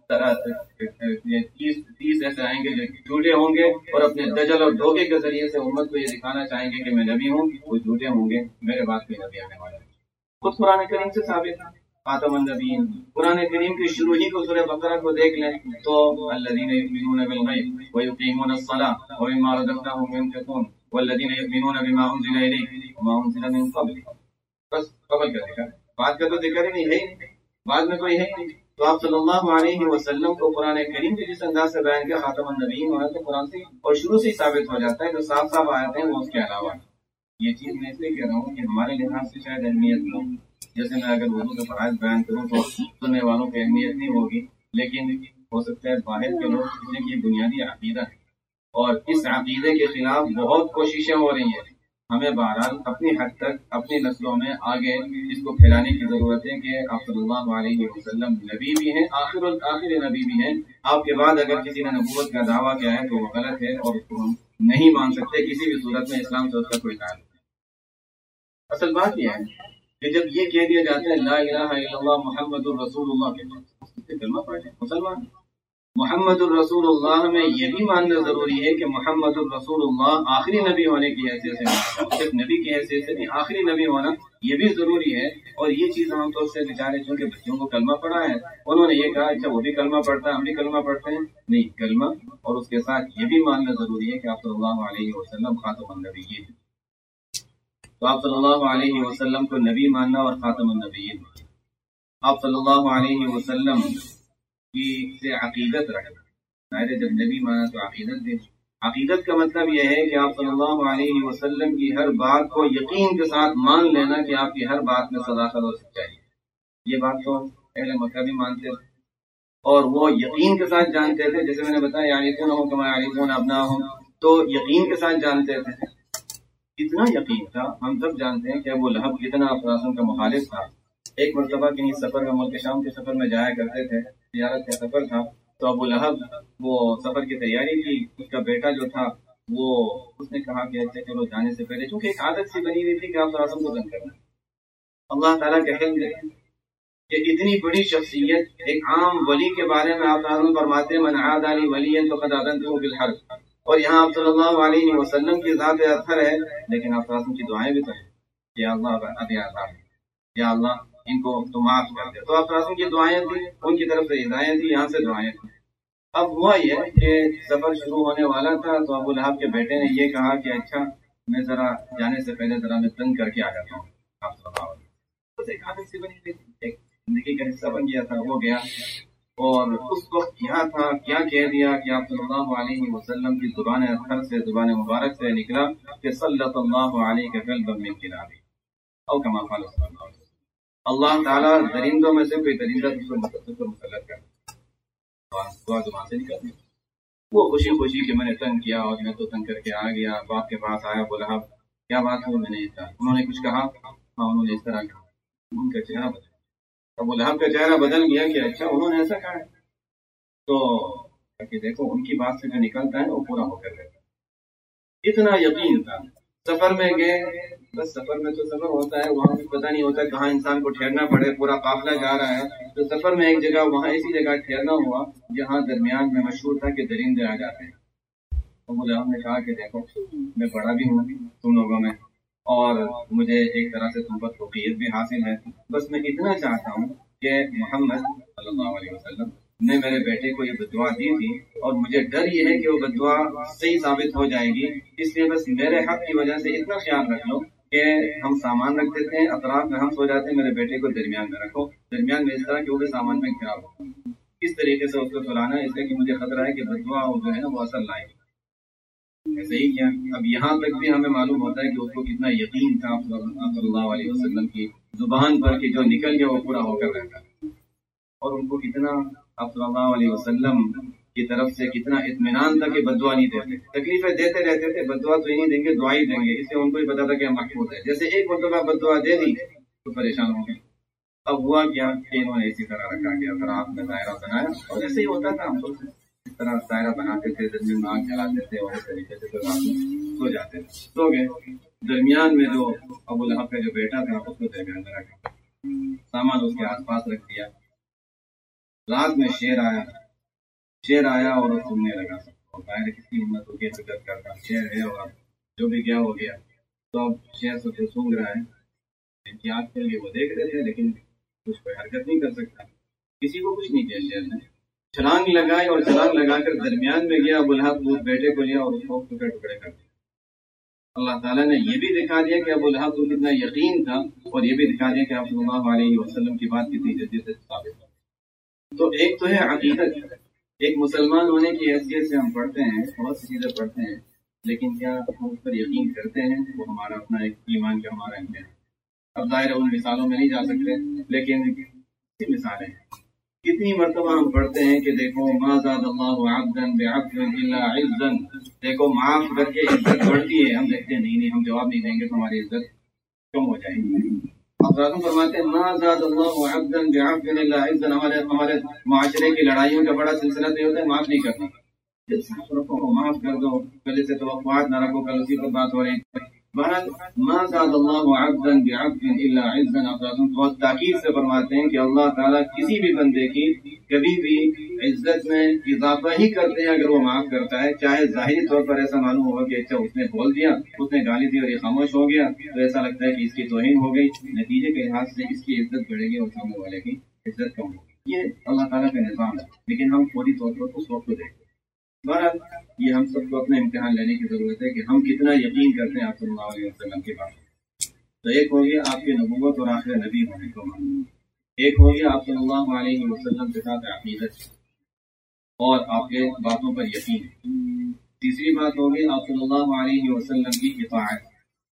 30 ایسے آئیں گے جو جھوٹے ہوں گے اور اپنے دجل اور دھوکے کے ذریعے سے امت کو یہ دکھانا چاہیں گے کہ میں نبی ہوں، وہ جھوٹے ہوں گے، میرے بعد کوئی نبی آنے والا ہے۔ خود قرآن کریم سے ثابت ہے خاتم النبیین۔ قرآن کریم کی شروع ہی کو سورہ بقرہ کو دیکھ لیں تو الذین یؤمنون بالغیب ویقیمون الصلاۃ ومما رزقناہم ينفقون والذین یؤمنون بما انزل الیک وما انزل من قبلک، بس قبل کا ذکر، بعد کا تو ذکر ہی نہیں ہے، بعد میں کوئی ہے نہیں۔ تو آپ صلی اللہ علیہ وسلم کو قرآن کریم کے جس انداز سے بیان کیا خاتم النبیین ہونا تو قرآن سے اور شروع سے ہی ثابت ہو جاتا ہے، جو صاف صاف آیتیں ہیں وہ اس کے علاوہ۔ یہ چیز میں اس لیے کہہ رہا ہوں کہ ہمارے لحاظ سے شاید اہمیت نہ ہو، جیسے میں اگر اردو کے فرائض بیان کروں تو سننے والوں کی اہمیت نہیں ہوگی، لیکن ہو سکتا ہے باہر کے لوگ جن کی بنیادی عقیدہ ہے اور اس عقیدے کے خلاف بہت کوششیں ہو رہی ہیں، ہمیں بہرحال اپنی حد تک اپنی نسلوں میں آگے اس کو پھیلانے کی ضرورت ہے کہ آپ صلی اللہ علیہ وسلم نبی بھی ہیں، آخر الآخر نبی بھی ہیں۔ آپ کے بعد اگر کسی نے نبوت کا دعویٰ کیا ہے تو وہ غلط ہے اور اس کو ہم نہیں مان سکتے کسی بھی صورت میں، اسلام سے اس کا کوئی تعلق نہیں۔ اصل بات یہ ہے کہ جب یہ کہہ دیا جاتا ہے لا الہ الا اللہ محمد الرسول اللہ کے کلمہ پڑھیں مسلمان، محمد الرسول اللہ میں یہ بھی ماننا ضروری ہے کہ محمد الرسول اللہ آخری نبی ہونے کی حیثیت سے، صرف نبی کی حیثیت سے نہیں، آخری نبی ہونا یہ بھی ضروری ہے۔ اور یہ چیز عام طور سے بیچارے چونکہ بچوں کو کلمہ پڑھا ہے انہوں نے یہ کہا اچھا وہ بھی کلمہ پڑھتا ہے ہم بھی کلمہ پڑھتے ہیں، نہیں، کلمہ اور اس کے ساتھ یہ بھی ماننا ضروری ہے کہ آپ صلی اللہ علیہ وسلم خاتم النبیین، تو آپ صلی اللہ علیہ وسلم کو نبی ماننا اور خاتم النبیین، آپ صلی اللہ علیہ وسلم کی سے عقیدت رکھنا، ظاہر جب نبی مانا تو عقیدت دے۔ عقیدت کا مطلب یہ ہے کہ آپ صلی اللہ علیہ وسلم کی ہر بات کو یقین کے ساتھ مان لینا کہ آپ کی ہر بات میں صداقت اور سچائی ہے۔ یہ بات تو اہل مکہ بھی مانتے تھے اور وہ یقین کے ساتھ جانتے تھے، جیسے میں نے بتایا یعرفونہم کما یعرفون ابناءہم، تو یقین کے ساتھ جانتے تھے، اتنا یقین تھا۔ ہم سب جانتے ہیں کہ ابو لہب کتنا افلاطون کا مخالف تھا۔ ایک مرتبہ کہیں سفر میں ملک شام کے سفر میں جایا کرتے تھے، تجارت کا سفر تھا، تو ابو لہب وہ سفر کی تیاری کی، اس کا بیٹا جو تھا وہ اس نے کہا کہ اچھا چلو جانے سے پہلے، چونکہ ایک عادت سی بنی ہوئی تھی کہ آپ رسم کو دن کرنا، اللہ تعالیٰ کے حلم دے کہ اتنی بڑی شخصیت ایک عام ولی کے بارے میں آپ رسم فرماتے ہیں من عاد علی ولی فقد آذنته بالحرب، اور یہاں آپ صلی اللہ علیہ وسلم کی ذات اطہر ہے، لیکن آپ رسم کی دعائیں بھی تو ہیں، یا اللہ یا اللہ ان کو تو معاف کر دے، تو آپ رسم کی دعائیں تھیں، ان کی طرف سے ہدایت تھی، یہاں سے دعائیں تھیں۔ اب ہوا یہ کہ سفر شروع ہونے والا تھا تو ابو لہب کے بیٹے نے یہ کہا کہ اچھا میں ذرا جانے سے پہلے ذرا میں تنگ کر کے آ جاتا ہوں آپ صلی اللہ علیہ وسلم، بس ایک عادت سی بنی تھی، ایک زندگی کا حصہ بن گیا تھا، وہ گیا اور اس وقت کیا تھا کیا کہہ دیا کہ آپ صلی اللہ علیہ وسلم کی زبان اطہر سے زبان مبارک سے نکلا کہ صلت اللہ علیہ قلبا من کلاب او کما قال صلی اللہ علیہ وسلم، اللہ تعالیٰ درندوں میں سے کوئی درندہ مسلط کرتا، دعا زبان سے نکلتی، وہ خوشی خوشی کہ میں نے تنگ کیا اور میں تو تنگ کر کے آ گیا، باپ کے پاس آیا، بولا کیا بات ہے، میں نے کہا انہوں نے کچھ کہا، ہاں انہوں نے اس طرح کہا، ان کا چہرہ بدل، ابو لہب کا چہرہ بدل گیا کہ اچھا انہوں نے ایسا کہا، تو کہ دیکھو ان کی بات سے جو نکلتا ہے وہ پورا ہو کر رہتا ہے، اتنا یقین تھا۔ سفر میں گئے، بس سفر میں تو سفر ہوتا ہے، وہاں بھی پتہ نہیں ہوتا کہاں انسان کو ٹھہرنا پڑے، پورا قافلہ جا رہا ہے، تو سفر میں ایک جگہ وہاں ایسی جگہ ٹھہرنا ہوا جہاں درمیان میں مشہور تھا کہ درندے آ جاتے ہیں۔ ابو لہب نے کہا کہ دیکھو میں بڑا بھی ہوں تم لوگوں میں اور مجھے ایک طرح سے تم پر فوقیت بھی حاصل ہے، بس میں اتنا چاہتا ہوں کہ محمد صلی اللہ علیہ وسلم نے میرے بیٹے کو یہ بددعا دی تھی اور مجھے ڈر یہ ہے کہ وہ بددعا صحیح ثابت ہو جائے گی، اس لیے بس میرے حق کی وجہ سے اتنا خیال رکھ لو کہ ہم سامان رکھ دیتے ہیں اطراف میں، ہم سو جاتے ہیں، میرے بیٹے کو درمیان میں رکھو، درمیان میں اس طرح کہ وہ بھی سامان میں گھرا ہو، اس طریقے سے اس کو سلانا ہے، اس لیے کہ مجھے خطرہ ہے کہ بددعا جو ہے نا وہ اثر لائے گی۔ ایسے ہی کیا، اب یہاں تک بھی ہمیں معلوم ہوتا ہے کہ اس کو کتنا یقین تھا صلی اللہ علیہ وسلم کی زبان پر کہ جو نکل گیا وہ پورا ہو کر رہتا ہے، اور ان کو کتنا آپ صلی اللہ علیہ وسلم کی طرف سے کتنا اطمینان تھا کہ بددعا نہیں دیتے، تکلیفیں دیتے رہتے تھے، بددعا تو نہیں دیں گے، دعا ہی دیں گے، اس سے ان کو ہی پتا تھا کہ ہم محفوظ ہیں، جیسے ایک مرتبہ بددعا دے دی تو پریشان ہو گئے۔ اب ہوا کیا کہ انہوں نے اسی طرح رکھا کہ اگر آپ نے دائرہ بنایا، اور ایسے ہی ہوتا تھا، ہم لوگ اس طرح دائرہ بناتے تھے، زمین میں آگ جلاتے تھے اور اس طریقے سے پھر رات میں سو جاتے تھے، سو گئے، درمیان میں جو ابو لہب کا جو بیٹا تھا اس کو درمیان میں رکھا، سامان اس کے آس پاس رکھ دیا، رات میں شیر آیا اور سننے لگا سب کو. ظاہر کسی ہمت ہو کے حرکت کرتا شیر ہے اور جو بھی گیا ہو گیا. تو اب شیر سب کو سونگ رہا ہے. ان کی آنکھ کھل گئی, وہ دیکھ رہے تھے لیکن کچھ کوئی حرکت نہیں کر سکتا. کسی کو کچھ نہیں کیا شیر نے. چھلانگ لگائی اور چھلانگ لگا کر درمیان میں گیا. ابو لہب اس بیٹے کو لیا اور اس کو ٹکڑے ٹکڑے کر دیا. اللہ تعالیٰ نے یہ بھی دکھا دیا کہ ابو لہب کو کتنا یقین تھا, اور یہ بھی دکھا دیا کہ آپ صلی اللہ علیہ وسلم کی بات کتنی جدید سے ثابت ہے. تو ایک تو ہے عقیدت. ایک مسلمان ہونے کی حیثیت سے ہم پڑھتے ہیں, بہت سی چیزیں پڑھتے ہیں, لیکن کیا ہم اس پر یقین کرتے ہیں؟ وہ ہمارا اپنا ایک ایمان کا ہمارا امتحان. اب ظاہر ان مثالوں میں نہیں جا سکتے, لیکن کتنی مثالیں ہیں. کتنی مرتبہ ہم پڑھتے ہیں کہ دیکھو ما زاد اللہ عبدا بعفو الا عزا. دیکھو معاف کر کے عزت بڑھتی ہے. ہم دیکھتے ہیں نہیں ہم جواب نہیں دیں گے تو ہماری عزت کم ہو جائے گی. اب فرماتے ہیں ما زاد اللہ عبدا بعفو الا عزا. ہمارے معاشرے کی لڑائیوں کا بڑا سلسلہ تو ہوتا ہے معاف نہیں کرنا. صاف رکھو, معاف کر دو, پہلے سے توقعات نہ رکھو, کل اسی پر بات ہو رہی ہے. بہرحال ما زاد اللہ عبدا بعفو الا عزا. بہت تاکید سے فرماتے ہیں کہ اللہ تعالیٰ کسی بھی بندے کی کبھی بھی عزت میں اضافہ ہی کرتے ہیں اگر وہ معاف کرتا ہے. چاہے ظاہری طور پر ایسا معلوم ہوا کہ اچھا اس نے بول دیا, اس نے گالی دی اور یہ خاموش ہو گیا, تو ایسا لگتا ہے کہ اس کی توہین ہو گئی, نتیجے کے لحاظ سے اس کی عزت بڑھے گی اور سامنے والے کی عزت کم ہوگی. یہ اللہ تعالیٰ کا نظام ہے, لیکن ہم فوری طور پر اس وقت کو دیکھتے ہیں. بہرحال یہ ہم سب کو اپنا امتحان لینے کی ضرورت ہے کہ ہم کتنا یقین کرتے ہیں آپ صلی اللہ علیہ وسلم کے بارے میں. تو ایک ہو گیا آپ کے نبوت اور آخر نبی ہونے کو ماننا, ایک ہو گیا آپ صلی اللہ علیہ وسلم کے ساتھ عقیدت اور آپ کے باتوں پر یقین. تیسری بات ہوگی آپ صلی اللہ علیہ وسلم کی اطاعت.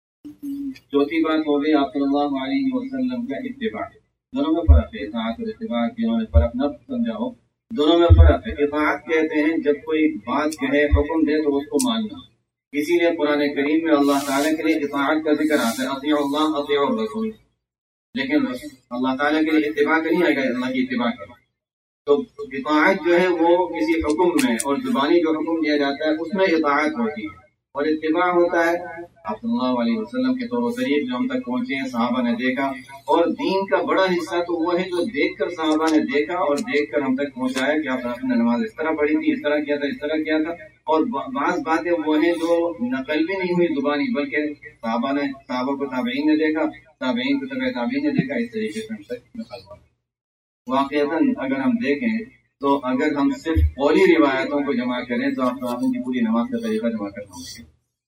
چوتھی بات ہوگی آپ صلی اللہ علیہ وسلم کا اتباع. دونوں میں فرق ہے, اطاعت اور اتباع دونوں میں فرق نہ سمجھا ہو, دونوں میں فرق ہے. اطاعت کہتے ہیں جب کوئی بات کہے, حکم دے تو اس کو ماننا. اسی لیے قرآن کریم میں اللہ تعالیٰ کے لیے اطاعت کا ذکر آتا ہے, اطیعوا اللہ اطیعوا الرسول. لیکن اللہ تعالیٰ کے لیے اتباع کا نہیں آئے گا, اللہ کی اتباع کا. تو اطاعت جو ہے وہ کسی حکم میں, اور زبانی جو حکم دیا جاتا ہے اس میں اطاعت ہوتی ہے, اور اتباع ہوتا ہے آپ صلی اللہ علیہ وسلم کے طور و طریق جو ہم تک پہنچے ہیں, صحابہ نے دیکھا. اور دین کا بڑا حصہ تو وہ ہے جو دیکھ کر صحابہ نے دیکھا اور دیکھ کر ہم تک پہنچایا کہ آپ نے نماز اس طرح پڑھی تھی, اس طرح کیا تھا, اس طرح کیا تھا. اور بعض باتیں وہ ہیں جو نقل بھی نہیں ہوئی زبانی, بلکہ صحابہ کو تابعین نے دیکھا, تابعین کو تابعین نے دیکھا, اس طریقے سے ہم تک نقل ہوا. واقعتاً اگر ہم دیکھیں تو اگر ہم صرف قولی روایتوں کو جمع کریں تو آپ کی پوری نماز کا طریقہ جمع کرنا ہوگا,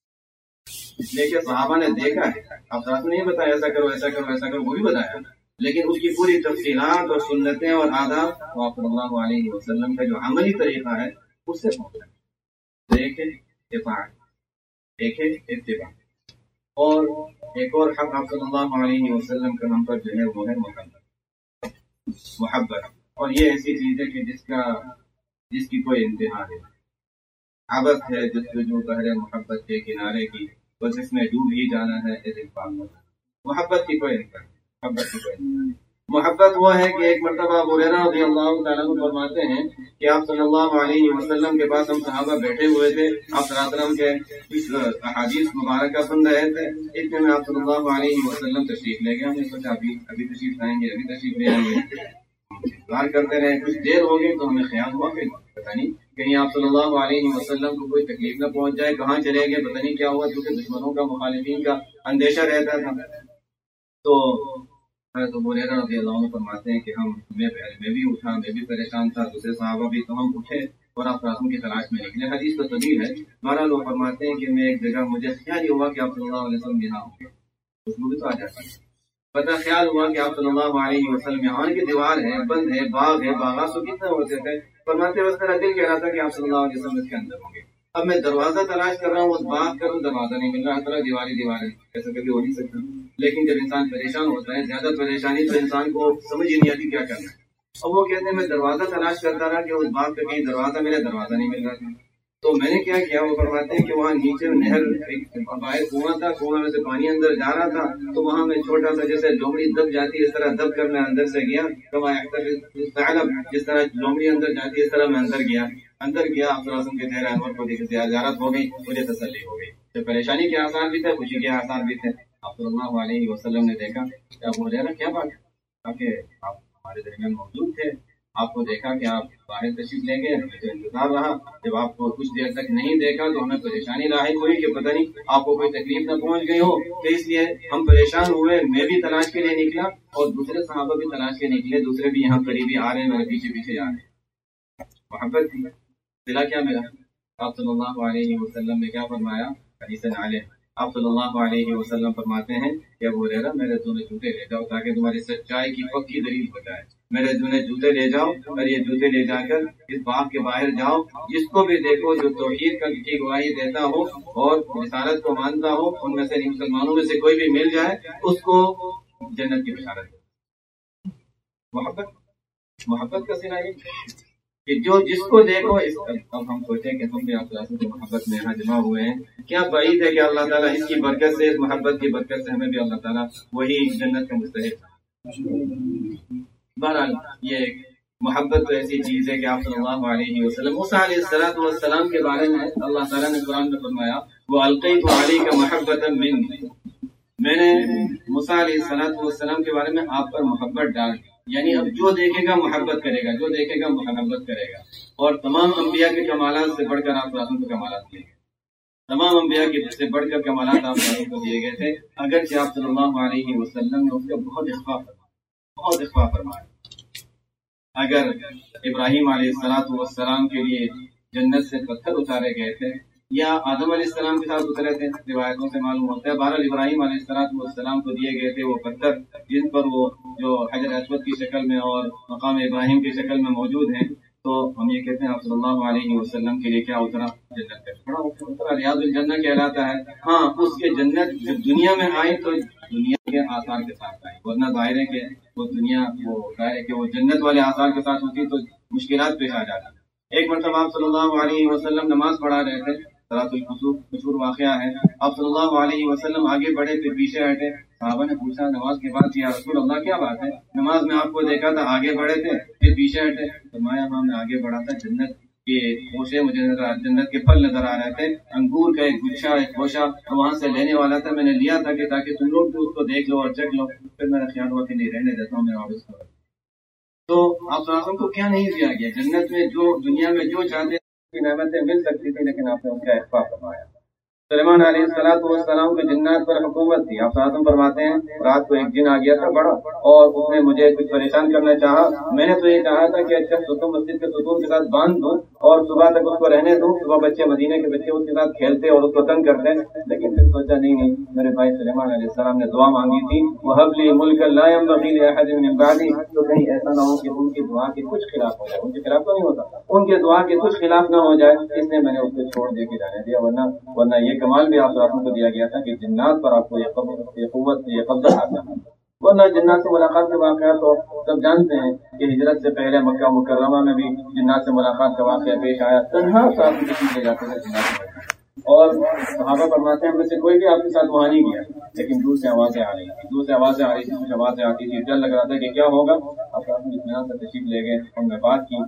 اس لیے کہ صحابہ نے دیکھا ہے. آپ نے نہیں بتایا ایسا کرو ایسا کرو ایسا کرو, وہ بھی بتایا, لیکن اس کی پوری تفصیلات اور سنتیں اور آداب صلی اللہ علیہ وسلم کا جو عملی طریقہ ہے اس سے پہنچا. تو ایک ہے اتباع, ایک ہے اتباع, اور ایک اور حق آپ صلی اللہ علیہ وسلم کا ہم پر جو ہے وہ ہے محبت. اور یہ ایسی چیز ہے کہ جس کی کوئی انتہا ہے. عبث ہے جس کو جو بحر محبت کے کنارے کی, بس اس میں ڈوب ہی جانا ہے. محبت کی کوئی انتہا, محبت کی کوئی انتہا. محبت وہ ہے کہ ایک مرتبہ ابو ہریرہ رضی اللہ تعالیٰ عنہ فرماتے ہیں کہ آپ صلی اللہ علیہ وسلم کے پاس ہم صحابہ بیٹھے ہوئے تھے, آپ صلی اللہ علیہ وسلم کے کچھ احادیث مبارکہ سن رہے تھے. اتنے میں آپ صلی اللہ علیہ وسلم تشریف لے گئے. ہم نے سوچا ابھی تشریف لائیں گے, ابھی تشریف لے آئیں گے. انتظار کرتے رہے, کچھ دیر ہو گئی تو ہمیں خیال ہوا کہ پتہ نہیں کہیں آپ صلی اللہ علیہ وسلم کو کوئی تکلیف نہ پہنچ جائے, کہاں چلے گئے, پتہ نہیں کیا ہوا, کیونکہ دشمنوں کا, مخالفین کا اندیشہ رہتا تھا. تو حضرت ابو ہریرہ رضی اللہ عنہ فرماتے ہیں کہ میں بھی اٹھا, میں بھی پریشان تھا, دوسرے صحابہ بھی, تو ہم اٹھے اور آپ راسوں کی تلاش میں نکلے. حدیث تو طویل ہے. بہرحال وہ فرماتے ہیں کہ میں ایک جگہ, مجھے خیال یہ ہوا کہ آپ صلی اللہ علیہ وسلم یہاں ہوں گے, اس میں بھی تو آ جاتا ہے. پتہ خیال ہوا کہ آپ صلی اللہ علیہ وسلم یہاں کی دیوار ہے, بند ہے, باغ ہے, باغات تو کتنے ہوتے تھے. فرماتے وقت میرا دل کہہ رہا تھا کہ آپ صلی اللہ علیہ وسلم اس کے اندر ہوں گے. اب میں دروازہ تلاش کر رہا ہوں, اس باغ کا دروازہ نہیں مل رہا, ہر طرح دیوار ہے, ایسا کبھی ہو نہیں سکتا. لیکن جب انسان پریشان ہوتا ہے, زیادہ پریشانی تو انسان کو سمجھ ہی نہیں آتی کیا کرنا ہے. اب وہ کہتے ہیں میں دروازہ تلاش کرتا رہا کہ اس باغ کا کہیں دروازہ ملے, دروازہ نہیں مل رہا تھا. تو میں نے کیا کیا, وہ فرماتے ہیں کہ وہاں نیچے نہر, باہر کنواں تھا, کنواں میں سے پانی اندر جا رہا تھا, تو وہاں میں چھوٹا سا جیسے لومڑی دب جاتی ہے اس طرح دب کر میں اندر سے گیا. جس طرح لومڑی اندر جاتی ہے اس طرح میں اندر گیا. آپ کے چہرے انور کو دیکھ زیارت ہو گئی, مجھے تسلی ہو گئی. تو پریشانی کے آثار بھی تھے, خوشی کے آثار بھی تھے. آپ صلی اللہ علیہ وسلم نے دیکھا کہ ابو ہریرہ کیا بات ہے, کہ آپ ہمارے درمیان موجود تھے, آپ کو دیکھا کہ آپ باہر تشریف لے گئے، ہمیں تو انتظار رہا، جب آپ کو کچھ دیر تک نہیں دیکھا تو ہمیں پریشانی لاحق ہوئی کہ پتہ نہیں آپ کو کوئی تکلیف نہ پہنچ گئی ہو، تو اس لیے ہم پریشان ہوئے، میں بھی تلاش کے لیے نکلا اور دوسرے صحابہ بھی تلاش کے نکلے، دوسرے بھی یہاں قریبی آ رہے ہیں، میرے پیچھے پیچھے جا رہے ہیں۔ محبت تھی، دلا کیا میرا؟ آپ صلی اللہ علیہ وسلم نے کیا فرمایا؟ حدیث عالیہ آپ صلی اللہ علیہ وسلم فرماتے ہیں کہ ابو ہریرہ میرے دونوں جوتے لے جاؤ تاکہ تمہاری سچائی کی پکی دلیل ہو جائے، میرے دونوں جوتے لے جاؤ اور یہ جوتے لے جا کر اس باغ کے باہر جاؤ، جس کو بھی دیکھو جو توحید کی گواہی دیتا ہو اور رسالت کو مانتا ہو، ان میں سے مسلمانوں میں سے کوئی بھی مل جائے اس کو جنت کی بشارت دو۔ محبت کا صلہ یہ کہ جو جس کو دیکھو اب ہم سوچیں کہ ہم بھی آپ کی محبت میں یہاں جمع ہوئے ہیں، کیا بعید ہے کہ اللہ تعالیٰ اس کی برکت سے، اس محبت کی برکت سے ہمیں بھی اللہ تعالیٰ وہی جنت کا مستحق۔ بہرحال یہ محبت تو ایسی چیز ہے کہ آپ صلی اللہ علیہ وسلم موسیٰ علیہ السلام کے بارے میں اللہ تعالیٰ نے قرآن میں فرمایا وَأَلْقَيْتُ عَلَيْكَ مَحَبَّةً مِّنِّي، میں نے موسیٰ علیہ السلام کے بارے میں آپ پر محبت ڈال دی، یعنی اب جو دیکھے گا محبت کرے گا، جو دیکھے گا محبت کرے گا، اور تمام انبیاء کے کمالات سے بڑھ کر آپ کو کمالات دیے گئے، تمام انبیاء کے سے بڑھ کر کمالات آپ کو دیے گئے تھے، اگرچہ آپ صلی اللہ علیہ وسلم نے اس کا بہت اخفا فرمایا۔ اگر ابراہیم علیہ السلام کے لیے جنت سے پتھر اتارے گئے تھے یا آدم علیہ السلام کے ساتھ اترے تھے، روایتوں سے معلوم ہوتا ہے، بہرحال ابراہیم علیہ السلام کو دیے گئے تھے وہ پتھر جن پر وہ جو حجر اسود کی شکل میں اور مقام ابراہیم کی شکل میں موجود ہیں، تو ہم یہ کہتے ہیں آپ صلی اللہ علیہ وسلم کے لیے کیا اترا؟ جنت کا ٹکڑا اترا، ریاض الجنہ کہلاتا ہے۔ ہاں، اس کے جنت جب دنیا میں آئی تو دنیا کے آثار کے ساتھ آئی، ورنہ ظاہر ہے کہ وہ دنیا وہ جنت والے آثار کے ساتھ ہوتی تو مشکلات پیش آ جاتی۔ ایک مرتبہ آپ صلی اللہ علیہ وسلم نماز پڑھا رہے تھے، صلاۃ الکسوف مشہور واقعہ ہے، آپ صلی اللہ علیہ وسلم آگے بڑھے پھر پیچھے ہٹے، صحابہ نے پوچھا نماز کے بعد یا رسول اللہ کیا بات ہے؟ نماز میں آپ کو دیکھا تھا آگے بڑھے تھے پھر پیچھے ہٹے، فرمایا ہاں میں آگے بڑھا تھا، جنت کے خوشے مجھے جنت کے پھل نظر آ رہے تھے، انگور کا ایک گچھا ایک خوشہ وہاں سے لینے والا تھا، میں نے لیا تھا کہ تاکہ تم لوگ بھی اس کو دیکھ لو اور چکھ لو، پھر میرا خیال ہوا کہ نہیں رہنے دیتا ہوں میں واپس کروں۔ تو آپ صاحب کو کیا نہیں دیا گیا؟ جنت میں جو دنیا میں جو چاہتے کی نعمتیں مل سکتی تھی لیکن آپ نے ان کا اخفا فرمایا۔ سلیمان علیہ السلام کی جنات پر حکومت تھی، آپ صاحب فرماتے ہیں رات کو ایک جن آ گیا تھا بڑا اور اس نے مجھے کچھ پریشان کرنا چاہا، میں نے تو یہ چاہا تھا کہ اچھا ستون مسجد کے ستون کے ساتھ باندھ دوں اور صبح تک اس کو رہنے دوں، صبح بچے مدینے کے بچے اس کے ساتھ کھیلتے اور اس کو تنگ کرتے، لیکن پھر سوچا نہیں میرے بھائی سلیمان علیہ السلام نے دعا مانگی تھی وَهَبْ لِي مُلْكًا لَا يَنبَغِي لِأَحَدٍ مِّن بَعْدِي، تو کہیں ایسا نہ ہو کہ ان کی دعا کے کچھ خلاف ہو جائے، ان کے خلاف تو نہیں ہوتا، ان کے دعا کے کچھ خلاف نہ ہو جائے، اس لیے میں نے اس کو چھوڑ دے کے جانے دیا، ورنہ یہ کمال بھی آپ کو دیا گیا تھا کہ جنات پر آپ کو یہ قوت یہ قبضہ حاصل ہے، ورنہ جنات سے ملاقات کے واقعات تو سب جانتے ہیں کہ ہجرت سے پہلے مکہ مکرمہ میں بھی جنات سے ملاقات کا واقعہ پیش آیا، تنہا صاحب کسی لے جاتے تھے جنات سے، اور صحابہ فرماتے ہیں ہم میں سے کوئی بھی آپ کے ساتھ وہاں نہیں گیا، لیکن دور سے آوازیں آ رہی تھی، کچھ آوازیں آتی تھی، ڈر لگ رہا تھا کہ کیا ہوگا، آپ اطمینان سے تشریف لے گئے، ہم نے بات کی،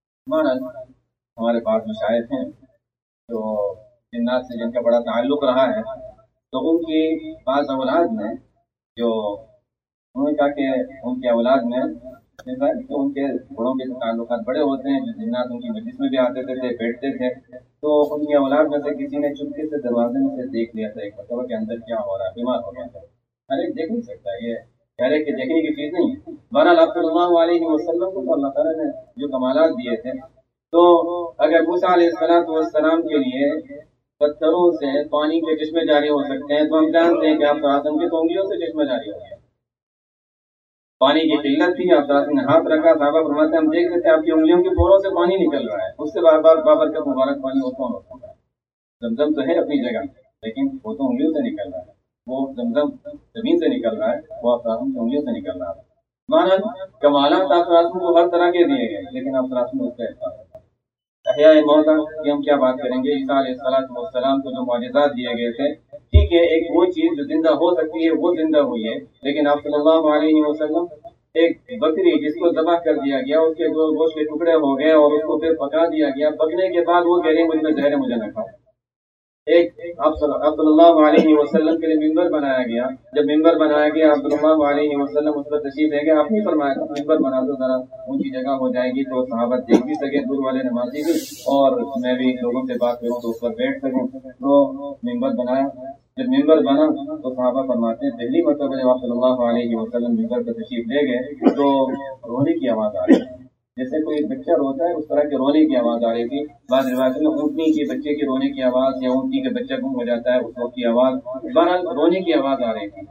ہمارے پاس مشاہد ہیں تو جنات سے جن کا بڑا تعلق رہا ہے، تو ان کی بعض اولاد میں جو انہوں نے کہا کہ ان کی اولاد میں ان کے بڑوں کے تعلقات بڑے ہوتے ہیں، جو جنات ان کی مجلس میں بھی آتے تھے بیٹھتے تھے، تو ان کی اولاد میں سے کسی نے چپکے سے دروازے میں سے دیکھ لیا تھا ایک مرتبہ کے اندر کیا ہو رہا ہے، بیمار ہو گیا تھا، ہر ایک دیکھ نہیں سکتا، یہ کہہ رہے کہ دیکھنے کی چیز نہیں ہے۔ بہرحال آپ صلی اللہ علیہ وسلم کو اللہ تعالیٰ نے جو کمالات دیے تھے، تو اگر موسیٰ علیہ السلام کے لیے پتھروں سے پانی کے چشمے جاری ہو سکتے ہیں، تو ہم جانتے ہیں کہ آپ آدم کی انگلیوں سے چشمہ جاری ہو گیا، پانی کی قلت تھی، آپ نے ہاتھ رکھا، صحابہ فرماتے ہیں ہم دیکھ رہے تھے آپ کی انگلیوں کے پوروں سے پانی نکل رہا ہے، اس سے بار بار بابرکت مبارک پانی اور کون ہوتا ہے، زمزم تو ہے اپنی جگہ لیکن وہ تو انگلیوں سے نکل رہا ہے، وہ زمزم زمین سے نکل رہا ہے، وہ آپ کی انگلیوں سے نکل رہا ہے۔ مانا کمالات آپ کو ہر طرح کے دیے گئے لیکن آپ میں اس کا احساس ہے۔ احیاء موتا کی ہم کیا بات کریں گے، عیسیٰ علیہ السلام کو جو معجزات دیے گئے تھے، ٹھیک ہے ایک وہ چیز جو زندہ ہو سکتی ہے وہ زندہ ہوئی ہے، لیکن آپ صلی اللہ علیہ وسلم ایک بکری جس کو ذبح کر دیا گیا، اس کے دو گوشت کے ٹکڑے ہو گئے اور اس کو پھر پکا دیا گیا، پکنے کے بعد وہ کہہ رہے ہیں مجھ میں زہر ہے مجھے نہ کھاؤ، ایک آپ صلی اللہ علیہ وسلم کے لیے ممبر بنایا گیا. جب ممبر بنایا گیا آپ صلی اللہ علیہ وسلم اس پر تشریف لے گئے. آپ نہیں فرمایا ممبر بنا دو ذرا اونچی جگہ ہو جائے گی تو صحابہ دیکھ بھی سکے, دور والے نمازی بھی, اور میں بھی لوگوں سے بات کروں تو اس پر بیٹھ سکوں. تو ممبر بنایا. جب ممبر بنا تو صحابہ فرماتے ہیں پہلی مرتبہ جب آپ صلی اللہ علیہ وسلم ممبر پر تشریف لے گئے تو رونے کی آواز آ رہی ہے, جیسے کوئی بچہ روتا ہے اس طرح کے رونے کی آواز آ رہی تھی. بعض روایتوں میں اونٹنی کے بچے کی رونے کی آواز, یا اونٹنی کے بچہ گم ہو جاتا ہے اس وقت کی آواز, بہرحال رونے کی آواز آ رہی تھی.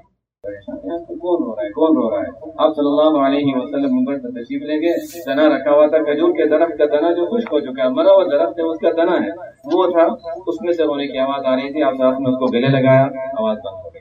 کون رو رہا ہے, کون رو رہا ہے؟ آپ صلی اللہ علیہ وسلم ممبر پر تشریف لے گئے. تنا رکھا ہوا تھا, کھجور کے درخت کا تنا جو خشک ہو چکا ہے, مرا ہوا درخت ہے اس کا تنا ہے, وہ تھا, اس میں سے رونے کی آواز آ رہی تھی. آپ صاحب نے اس کو گلے لگایا, آواز بند ہو گئی.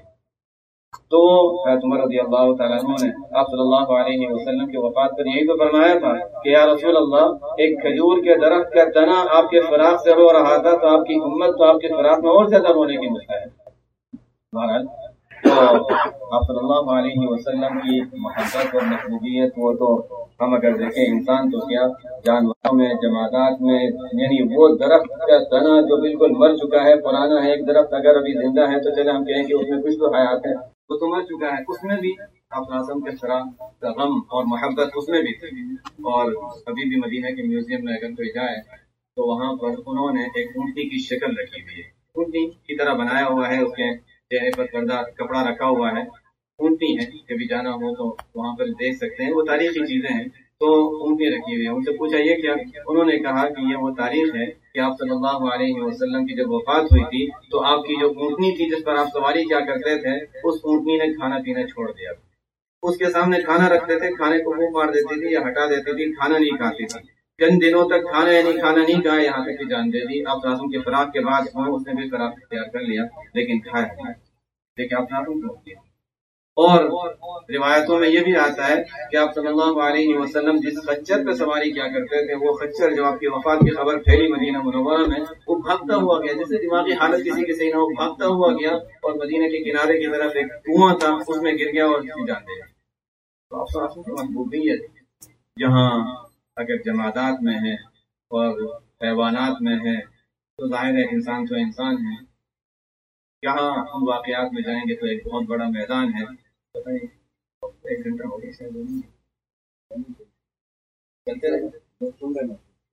تو حضرت عمر رضی اللہ تعالیٰ عنہ نے آپ صلی اللہ علیہ وسلم کی وفات پر یہی تو فرمایا تھا کہ یا رسول اللہ, ایک کھجور کے درخت کا تنا آپ کے فراق سے رو رہا تھا تو آپ کی امت تو آپ کے فراق میں اور زیادہ رونے کی مستحق ہے. بہرحال تو آپ صلی اللہ علیہ وسلم کی محبت اور محبوبیت, وہ تو ہم اگر دیکھیں انسان تو کیا جانوروں میں, جمادات میں, یعنی وہ درخت کا تنا جو بالکل مر چکا ہے, پرانا ہے, ایک درخت اگر ابھی زندہ ہے تو چلے ہم کہیں کہ اس میں کچھ تو حیات ہے, وہ تو مر چکا ہے, اس میں بھی آپ اعظم کے طرح کا غم اور محبت اس میں بھی تھی. اور ابھی بھی مدینہ کے میوزیم میں اگر کوئی جائے تو وہاں پر انہوں نے ایک اونٹنی کی شکل رکھی ہوئی ہے, اونٹنی کی طرح بنایا ہوا ہے, اس کے چہرے پر گندا کپڑا رکھا ہوا ہے, اونٹنی ہے. کبھی جانا ہو تو وہاں پر دیکھ سکتے ہیں, وہ تاریخی چیزیں ہیں. تو اونٹنی رکھی ہوئی ہے. ان سے پوچھا یہ کیا, انہوں نے کہا کہ یہ وہ تاریخ ہے کہ آپ صلی اللہ علیہ وسلم کی جب وفات ہوئی تھی تو آپ کی جو اونٹنی تھی جس پر آپ سواری کیا کرتے تھے, اس اونٹنی نے کھانا پینا چھوڑ دیا. اس کے سامنے کھانا رکھتے تھے, کھانے کو منہ مار دیتی تھی یا ہٹا دیتی تھی, کھانا نہیں کھاتی تھی. چند دنوں تک کھانا یعنی کھانا نہیں کھا, یہاں تک کہ جان دے دی. آپ اعظم کے فراق کے بعد اس نے بھی فراق اختیار کر لیا لیکن کھایا نہیں. دیکھیں آپ اعظم کو کیا. اور روایتوں میں یہ بھی آتا ہے کہ آپ صلی اللہ علیہ وسلم جس خچر پہ سواری کیا کرتے تھے, وہ خچر جو آپ کی وفات کی خبر پھیلی مدینہ منورہ میں, وہ بھاگتا ہوا گیا, جیسے دماغی حالت کسی کی صحیح نہ ہو, بھاگتا ہوا گیا اور مدینہ کے کنارے کی طرف ایک کنواں تھا, اس میں گر گیا اور جان دے گیا. تو آپ صلی کی محبوبیت جہاں اگر جمادات میں ہے اور حیوانات میں ہے تو ظاہر ہے انسان تو انسان ہے. یہاں ہم واقعات میں جائیں گے تو ایک بہت بڑا میدان ہے. ایک گھنٹہ ہو گیا چلتے رہے,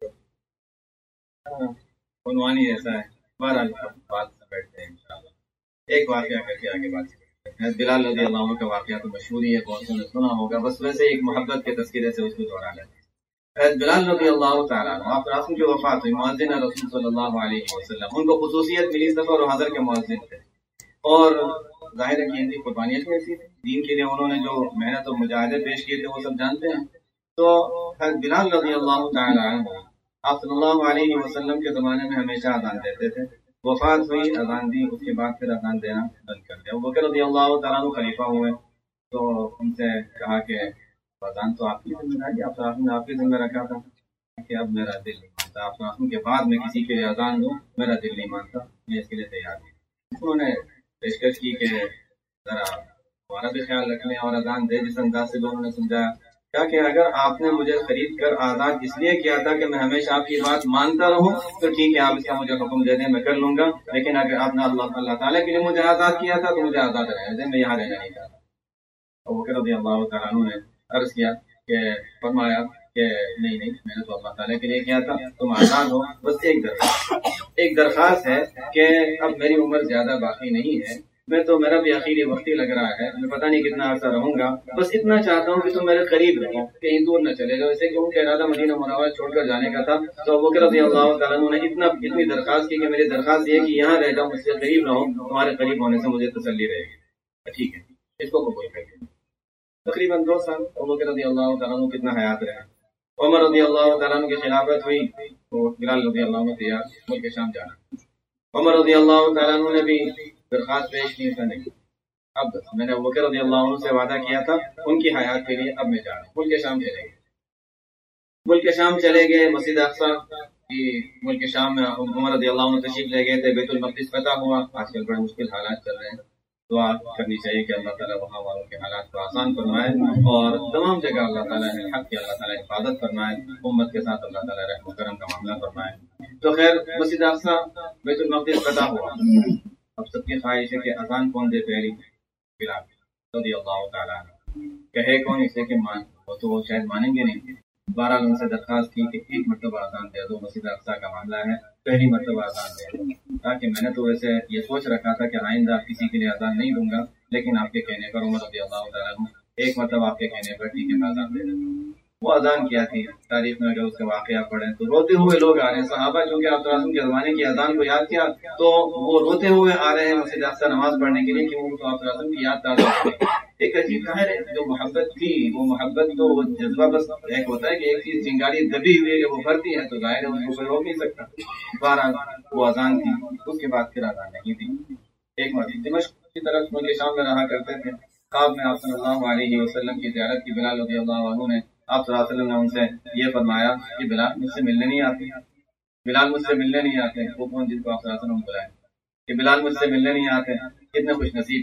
عنوان ہی ایسا ہے. بہرحال بات سے بیٹھتے ہیں انشاءاللہ. ایک واقعہ کر کے آگے بات کرتے ہیں. بلال رضی اللہ عنہ کا واقعہ تو مشہور ہی ہے, بہت نے سنا ہوگا, بس ویسے ایک محبت کے تذکرے سے اس کو دوہرا لیتے ہیں. بلال رضی اللہ تعالیٰ عنہ آپ رسول کی وفات ہوئی, مؤذن رسول صلی اللہ علیہ وسلم, ان کو خصوصیت ملی, سفر و حضر کے مؤذن تھے. اور ظاہر ہے کہ ان کی قربانیت ایسی تھی, دین کے لیے انہوں نے جو محنت اور مجاہدے پیش کیے تھے وہ سب جانتے ہیں. تو بلال رضی اللہ تعالیٰ عنہ آپ صلی اللہ علیہ وسلم کے زمانے میں ہمیشہ اذان دیتے تھے. وفات ہوئی, اذان دی, اس کے بعد پھر اذان دینا بند کر دیا. ابو بکر رضی اللہ تعالیٰ عنہ خلیفہ ہوئے تو ان سے کہا کہ اذان تو آپ کی ذمہ داری, آپ کی ذمہ رکھا تھا کہ اب میرا دل نہیں مانتا, آپ کے بعد میں کسی کے لیے اذان دوں, میرا دل نہیں مانتا, میں اس کے لیے تیار نہیں. انہوں نے پیشکش کی کہ ذرا ہمارا بھی خیال رکھ لیں اور اذان دے. جس انداز سے لوگوں نے سمجھایا کیا کہ اگر آپ نے مجھے خرید کر آزاد اس لیے کیا تھا کہ میں ہمیشہ آپ کی بات مانتا رہوں تو ٹھیک ہے, آپ اس کا مجھے حکم دے دیں, میں کر لوں گا. لیکن اگر آپ نے اللہ تعالیٰ کے لیے مجھے آزاد کیا تھا تو مجھے آزاد رہنے دیں, میں یہاں رہنا نہیں چاہتا. ابو بکر رضی اللہ تعالیٰ عنہ نے عرض کیا کہ فرمایا کہ نہیں میں نے تو اللہ تعالیٰ کے لیے کیا تھا, تم آزاد ہو. بس ایک درخواست ہے کہ اب میری عمر زیادہ باقی نہیں ہے, میں تو میرا بھی آخری وقتی لگ رہا ہے, میں پتہ نہیں کتنا عرصہ رہوں گا, بس اتنا چاہتا ہوں کہ تم میرے قریب رہو, کہیں دور نہ چلے جاؤ. اسے کیوں کہ ارادہ مدینہ منورہ چھوڑ کر جانے کا تھا. تو ابو بکر رضی اللہ تعالیٰ عنہ نے اتنی درخواست کی کہ میری درخواست یہ کہ یہاں رہ جاؤ, مجھ سے قریب رہو, تمہارے قریب ہونے سے مجھے تسلی رہے گی. ٹھیک ہے, اس کو قبول کر لیا. تقریباً 2 سال ابو بکر رضی اللہ تعالیٰ عنہ کتنا حیات رہے. عمر رضی اللہ تعالیٰ عنہ کی خلافت ہوئی تو بلال رضی اللہ عنہ تیار ملک شام جانا. عمر رضی اللہ تعالیٰ عنہ نے بھی درخواست پیش کی تھا, نہیں اب میں نے ابو بکر رضی اللہ عنہ سے وعدہ کیا تھا ان کی حیات کے لیے, اب میں جا رہا ہوں. ملک شام چلے گئے. ملک شام چلے گئے, مسجد اقصی کی ملک شام میں عمر رضی اللہ عنہ تشریف لے گئے تھے. بیت المقدس فتح ہوا. آج کل بڑے مشکل حالات چل رہے ہیں, دعا کرنی چاہیے کہ اللہ تعالیٰ وہاں والوں کے حالات کو آسان فرمائے اور تمام جگہ اللہ تعالیٰ نے حق کی اللہ تعالیٰ حفاظت فرمائے، امت کے ساتھ اللہ تعالیٰ رحم و کرم کا معاملہ فرمائے۔ تو خیر مسجد اقصی بیت المقدس فتح ہوا، اب سب کی خواہش ہے کہ اذان کون دے پہلی؟ بلال رضی اللہ تعالیٰ عنہ۔ کہے کون اسے کہ مان، وہ تو وہ شاید مانیں گے نہیں۔ بہرحال ان سے درخواست کی کہ ایک مرتبہ اذان دے دو، مسجد اقصی کا معاملہ ہے، پہلی مرتبہ اذان دے دو۔ تاکہ میں نے تو ویسے یہ سوچ رکھا تھا کہ آئندہ کسی کے لیے اذان نہیں دوں گا، لیکن آپ کے کہنے پر عمر رضی اللہ تعالیٰ عنہ ایک مرتبہ آپ کے کہنے پر ٹھیک ہے میں اذان دے دیتا ہوں۔ وہ اذان کیا تھی تاریخ میں اگر اس کا واقعہ پڑھیں تو روتے ہوئے لوگ آ رہے ہیں، صحابہ چونکہ آپ کے زمانے کی اذان کو یاد کیا تو وہ روتے ہوئے آ رہے ہیں مسجد اقصی نماز پڑھنے کے لیے کہ وہ تو آپ کی یاد تازہ ہو گئی۔ ایک عجیب ظاہر ہے جو محبت تھی، وہ محبت تو وہ جذبہ بس ایک ہوتا ہے کہ ایک چیز چنگاری دبی ہوئی ہے کہ وہ بھرتی ہے تو ظاہر ہے اس کو کوئی روک نہیں سکتا۔ بہرحال وہ اذان تھی، اس کے بعد پھر اذان نہیں تھی۔ ایک مرتبہ دمشق کی طرف ملک شام میں رہا کرتے تھے، خواب میں آپ صلی اللہ علیہ وسلم کی زیارت کی بلال رضی اللہ عنہ نے، آپ صلی اللہ علیہ وسلم نے ان سے یہ فرمایا کہ بلال مجھ سے ملنے نہیں آتے، بلال مجھ سے ملنے نہیں آتے۔ وہ کون جن کو آپ صلی اللہ علیہ وسلم بلائے کہ بلال مجھ سے ملنے نہیں آتے، کتنے خوش نصیب۔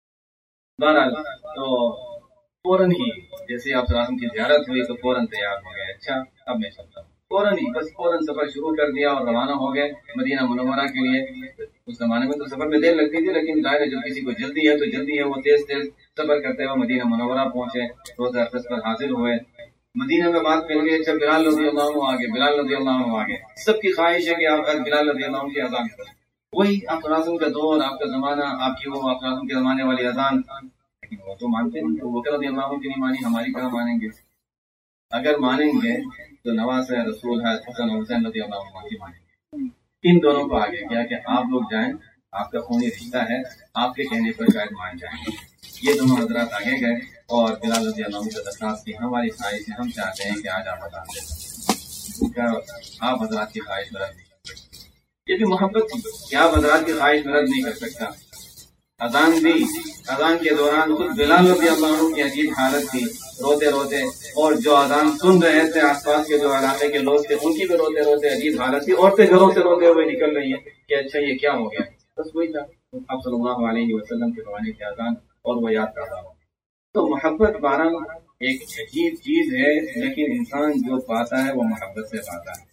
بہرحال تو فوراً ہی جیسے آپ صلی اللہ علیہ وسلم کی زیارت ہوئی تو فوراً تیار ہو گئے، اچھا اب میں چلتا ہوں، فوراً ہی بس فوراً سفر شروع کر دیا اور روانہ ہو گئے مدینہ منورہ کے لیے۔ اس زمانے میں تو سفر میں دیر لگتی تھی، لیکن ظاہر ہے جب کسی کو جلدی ہے تو جلدی ہے، وہ تیز تیز سفر کرتے ہوئے مدینہ منورہ پہنچے، روزہ اقدس پر حاضر ہوئے۔ مدینہ میں بات مل گئی، اچھا بلال رضی اللہ عنہ آگے، بلال رضی اللہ عنہ آگے، سب کی خواہش ہے کہ آپ بلال رضی اللہ عنہ کی اذان کریں، وہی آپ صلی اللہ علیہ وسلم کا دور، آپ کا زمانہ، آپ کی وہ آپ صلی اللہ علیہ وسلم کے زمانے والی اذان۔ لیکن وہ تو مانتے نہیں، تو وہ رضی اللہ عنہ کی نہیں مانی، ہماری طرح مانیں گے؟ اگر مانیں گے تو نواز رسول ہے حسن حسین رضی اللہ عنہ کی مانیں گے۔ ان دونوں کو آگے کیا کہ آپ لوگ جائیں، آپ کا خونی رشتہ ہے، آپ کے کہنے پر شاید مان جائیں گے۔ یہ دونوں حضرات آگے گئے اور بلال رضی اللہ عنہ سے درخواست کی، ہماری خواہش ہے، ہم چاہتے ہیں کہ آج آپ اذان دیں۔ آپ حضرات کی خواہش مرد نہیں کر سکتے، یہ بھی محبت تھی کہ آپ حضرات کی خواہش مرد نہیں کر سکتا۔ اذان دی، اذان کے دوران خود بلال رضی اللہ عنہ کی عجیب حالت تھی، روتے روتے، اور جو اذان سن رہے تھے آس پاس کے جو علاقے کے لوگ تھے ان کی بھی روتے روتے عجیب حالت تھی، عورتیں گھروں سے روتے ہوئے نکل رہی ہیں کہ اچھا یہ کیا ہو گیا، بس وہی تھا آپ صلی اللہ علیہ وسلم کے زمانے کی اذان اور وہ یاد کرتا ہوں۔ تو محبت بہرحال ایک عجیب چیز ہے، لیکن انسان جو پاتا ہے وہ محبت سے پاتا ہے۔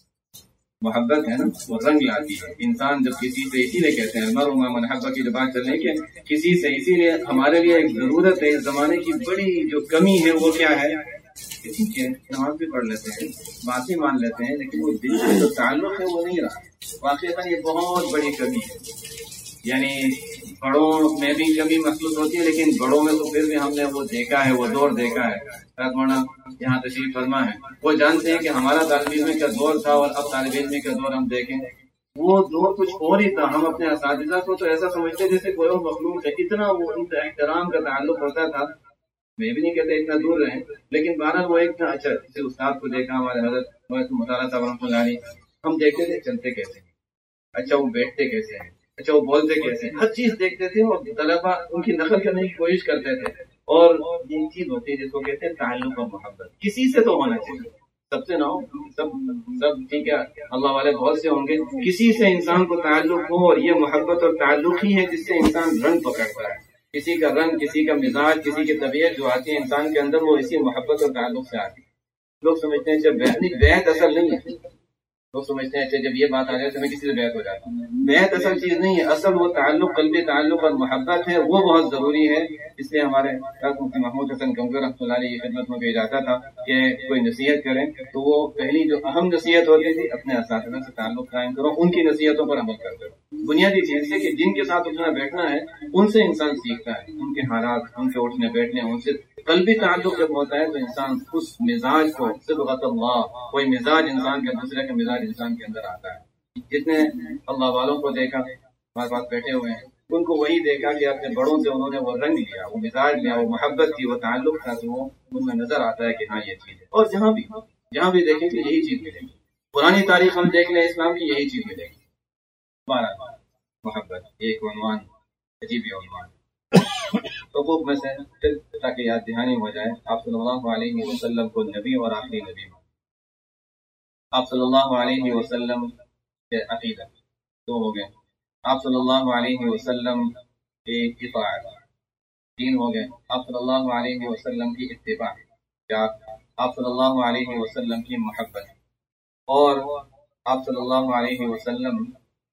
محبت ہے نا وہ رنگ لاتی ہے، انسان جب کسی سے، اسی لیے کہتے ہیں مرء مع من احب کی جو بات چل رہی ہے کہ کسی سے، اسی لیے ہمارے لیے ایک ضرورت ہے، اس زمانے کی بڑی جو کمی ہے وہ کیا ہے کہ ٹھیک ہے نماز بھی پڑھ لیتے ہیں، بات بھی مان لیتے ہیں، لیکن وہ دل سے جو تعلق ہے وہ نہیں رہا۔ واقعی یہ بہت بڑی کمی ہے، یعنی بڑوں میں بھی کمی محسوس ہوتی ہے، لیکن بڑوں میں تو پھر بھی ہم نے وہ دیکھا ہے، وہ دور دیکھا ہے۔ مولانا یہاں تشریف فرما ہے، وہ جانتے ہیں کہ ہمارا طالب علم کا دور تھا اور اب طالب علم کا دور ہم دیکھیں، وہ دور کچھ اور ہی تھا۔ ہم اپنے اساتذہ کو تو ایسا سمجھتے جیسے کوئی اور مخلوق ہے، اتنا وہ ان کا احترام کا تعلق ہوتا تھا۔ میں بھی نہیں کہتا اتنا دور رہے، لیکن بہرحال وہ ایک تھا۔ اچھا کسی استاد کو دیکھا، ہمارے حضرت مطالعہ صاحب رحمۃ اللہ علیہ، ہم دیکھتے تھے چلتے کیسے ہیں، اچھا وہ بیٹھتے کیسے ہیں، اچھا وہ بولتے کیسے ہیں، ہر چیز دیکھتے تھے اور طلبا ان کی نقل کرنے کی کوشش کرتے تھے۔ اور یہ چیز ہوتی ہے جس کو کہتے ہیں تعلق اور محبت، کسی سے تو ہونا چاہیے، سب سے نہ ہو، سب ٹھیک ہے، اللہ والے بہت سے ہوں گے، کسی سے انسان کو تعلق ہو، اور یہ محبت اور تعلق ہی ہے جس سے انسان رنگ پکڑتا ہے۔ کسی کا رنگ، کسی کا مزاج، کسی کی طبیعت جو آتی ہے انسان کے اندر، وہ اسی محبت اور تعلق سے آتی ہے۔ لوگ سمجھتے ہیں جب بیعت اصل نہیں ہے، لوگ سمجھتے ہیں جب یہ بات آ جائے تو میں کسی سے بیعت ہو جاتا ہوں۔ بیعت اصل چیز نہیں ہے، اصل وہ تعلق، قلبی تعلق اور محبت ہے، وہ بہت ضروری ہے۔ اس لیے ہمارے مفتی محمود حسن گنگو رحمۃ اللہ علیہ کی خدمت میں بھیجا جاتا تھا کہ کوئی نصیحت کریں تو وہ پہلی جو اہم نصیحت ہوتی تھی اپنے اساتذہ سے تعلق قائم کرو، ان کی نصیحتوں پر عمل کرتے رہو۔ بنیادی چیز ہے کہ جن کے ساتھ اٹھنا بیٹھنا ہے ان سے انسان سیکھتا ہے، ان کے حالات، ان کے اٹھنے بیٹھنے، ان سے قلبی تعلق جب ہوتا ہے تو انسان اس مزاج کو، صبغۃ اللہ، کوئی مزاج انسان کا دوسرے کا مزاج انسان کے اندر آتا ہے۔ جتنے اللہ والوں کو دیکھا ہمارے پاس بیٹھے ہوئے ہیں، ان کو وہی دیکھا کہ اپنے بڑوں سے انہوں نے وہ رنگ لیا، وہ مزاج لیا، وہ محبت تھی، وہ تعلق تھا، تو وہ ان میں نظر آتا ہے کہ ہاں یہ چیز ہے۔ اور جہاں بھی دیکھیں کہ یہی چیز ملے گی، پرانی تاریخ ہم دیکھ لیں اسلام کی، یہی چیز ملے گی۔ محبت ایک عنوان، عجیب عنوان حقوق میں سے، تاکہ یاد دہانی ہو جائے، آپ صلی اللہ علیہ وسلم کو نبی اور آخری نبی، آپ صلی اللہ علیہ وسلم کے عقیدہ دو ہو گئے، آپ صلی اللہ علیہ وسلم اطاعت، تین ہو گئے. آپ صلی اللہ علیہ وسلم کی اتباع، کیا آپ صلی اللہ علیہ وسلم کی محبت، اور آپ صلی اللہ علیہ وسلم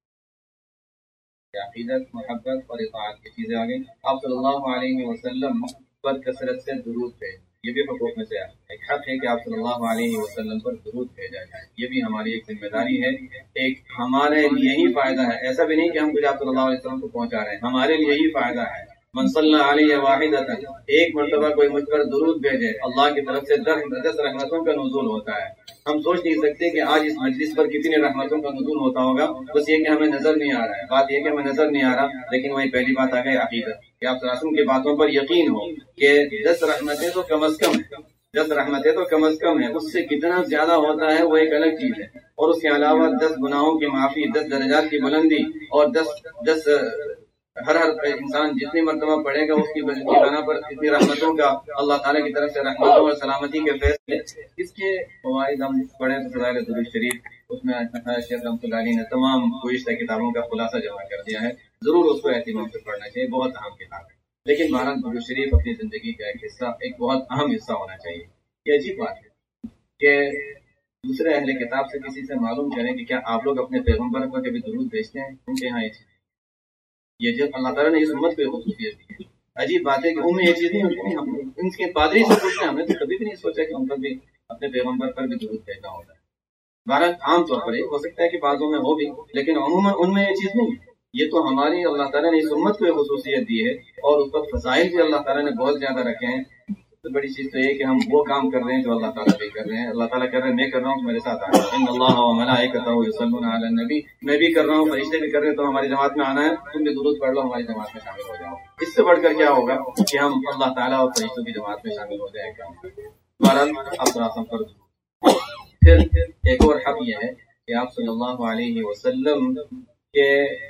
کی عقیدت، محبت اور اطاعت کی چیزیں آ گئی. آپ صلی اللہ علیہ وسلم پر کثرت سے درود بھیج، یہ بھی حقوق میں سے ایک حق ہے کہ آپ صلی اللہ علیہ وسلم پر درود بھیجا جائے. یہ بھی ہماری ایک ذمہ داری ہے، ایک ہمارے لیے ہی فائدہ ہے. ایسا بھی نہیں کہ ہم کچھ آپ صلی اللہ علیہ وسلم کو پہنچا رہے ہیں، ہمارے لیے ہی فائدہ ہے. من صلی علیہ واحدۃ، ایک مرتبہ کوئی مجھ پر درود بھیجے، اللہ کی طرف سے 10 رحمتوں کا نزول ہوتا ہے. ہم سوچ نہیں سکتے کہ آج اس مجلس پر کتنی رحمتوں کا نزول ہوتا ہوگا. بس یہ کہ ہمیں نظر نہیں آ رہا ہے، بات یہ کہ ہمیں نظر نہیں آ رہا. لیکن وہی پہلی بات آ گئی عقیدت، کہ آپ رسول کی باتوں پر یقین ہو کہ 10 رحمتیں تو کم از کم ہیں، 10 رحمتیں تو کم از کم ہیں. اس سے کتنا زیادہ ہوتا ہے وہ ایک الگ چیز ہے. اور اس کے علاوہ 10 گناہوں کی معافی، 10 درجات کی بلندی، اور 10 ہر انسان جتنی مرتبہ پڑھے گا اس کی بنا پر اتنی رحمتوں کا اللہ تعالیٰ کی طرف سے رحمتوں اور سلامتی کے فیصلے. اس کے فوائد ہم پڑھیں تو فضائل درود شریف، اس میں شیخ رحمۃ اللہ علیہ نے تمام گزشتہ کتابوں کا خلاصہ جمع کر دیا ہے. ضرور اس کو اہتمام سے پڑھنا چاہیے، بہت اہم کتاب ہے. لیکن بہرحال درود شریف اپنی زندگی کا ایک حصہ، ایک بہت اہم حصہ ہونا چاہیے. یہ عجیب بات ہے کہ دوسرے اہل کتاب سے کسی سے معلوم کریں کہ کیا آپ لوگ اپنے پیغمبر پر کبھی درود بھیجتے ہیں؟ ان کے یہاں یہ جب اللہ تعالیٰ نے اس امت کو خصوصیت دی ہے. عجیب بات ہے کہ ان میں یہ چیز نہیں ہوتی. نہیں، ہم ان کے پادری سے پوچھتے ہیں، ہم نے تو کبھی بھی نہیں سوچا کہ ان پر بھی اپنے پیغمبر پر بھی درود بھیجنا ہوتا ہے. بہرحال عام طور پر ہو سکتا ہے کہ بعضوں میں ہو بھی، لیکن عموماً ان میں یہ چیز نہیں ہے. یہ تو ہماری اللہ تعالیٰ نے اس امت کو یہ خصوصیت دی ہے، اور اس پر فضائل بھی اللہ تعالیٰ نے بہت زیادہ رکھے ہیں. سب سے بڑی چیز تو یہ کہ ہم وہ کام کر رہے ہیں جو اللہ تعالیٰ بھی کر رہے ہیں. اللہ تعالیٰ کر رہے ہیں، میں کر رہا ہوں تو میرے ساتھ آنا. ان اللہ و ملائکتہ یصلون علی النبی، میں بھی کر رہا ہوں، فرشتے بھی کر رہے ہیں، تو ہماری جماعت میں آنا ہے، تم بھی درود پڑھ لو، ہماری جماعت میں شامل ہو جاؤ. اس سے بڑھ کر کیا ہوگا کہ ہم اللہ تعالیٰ اور فرشتوں کی جماعت میں شامل ہو جائے گا. بہرحال پر پھر ایک اور حق یہ ہے کہ آپ صلی اللہ علیہ وسلم کے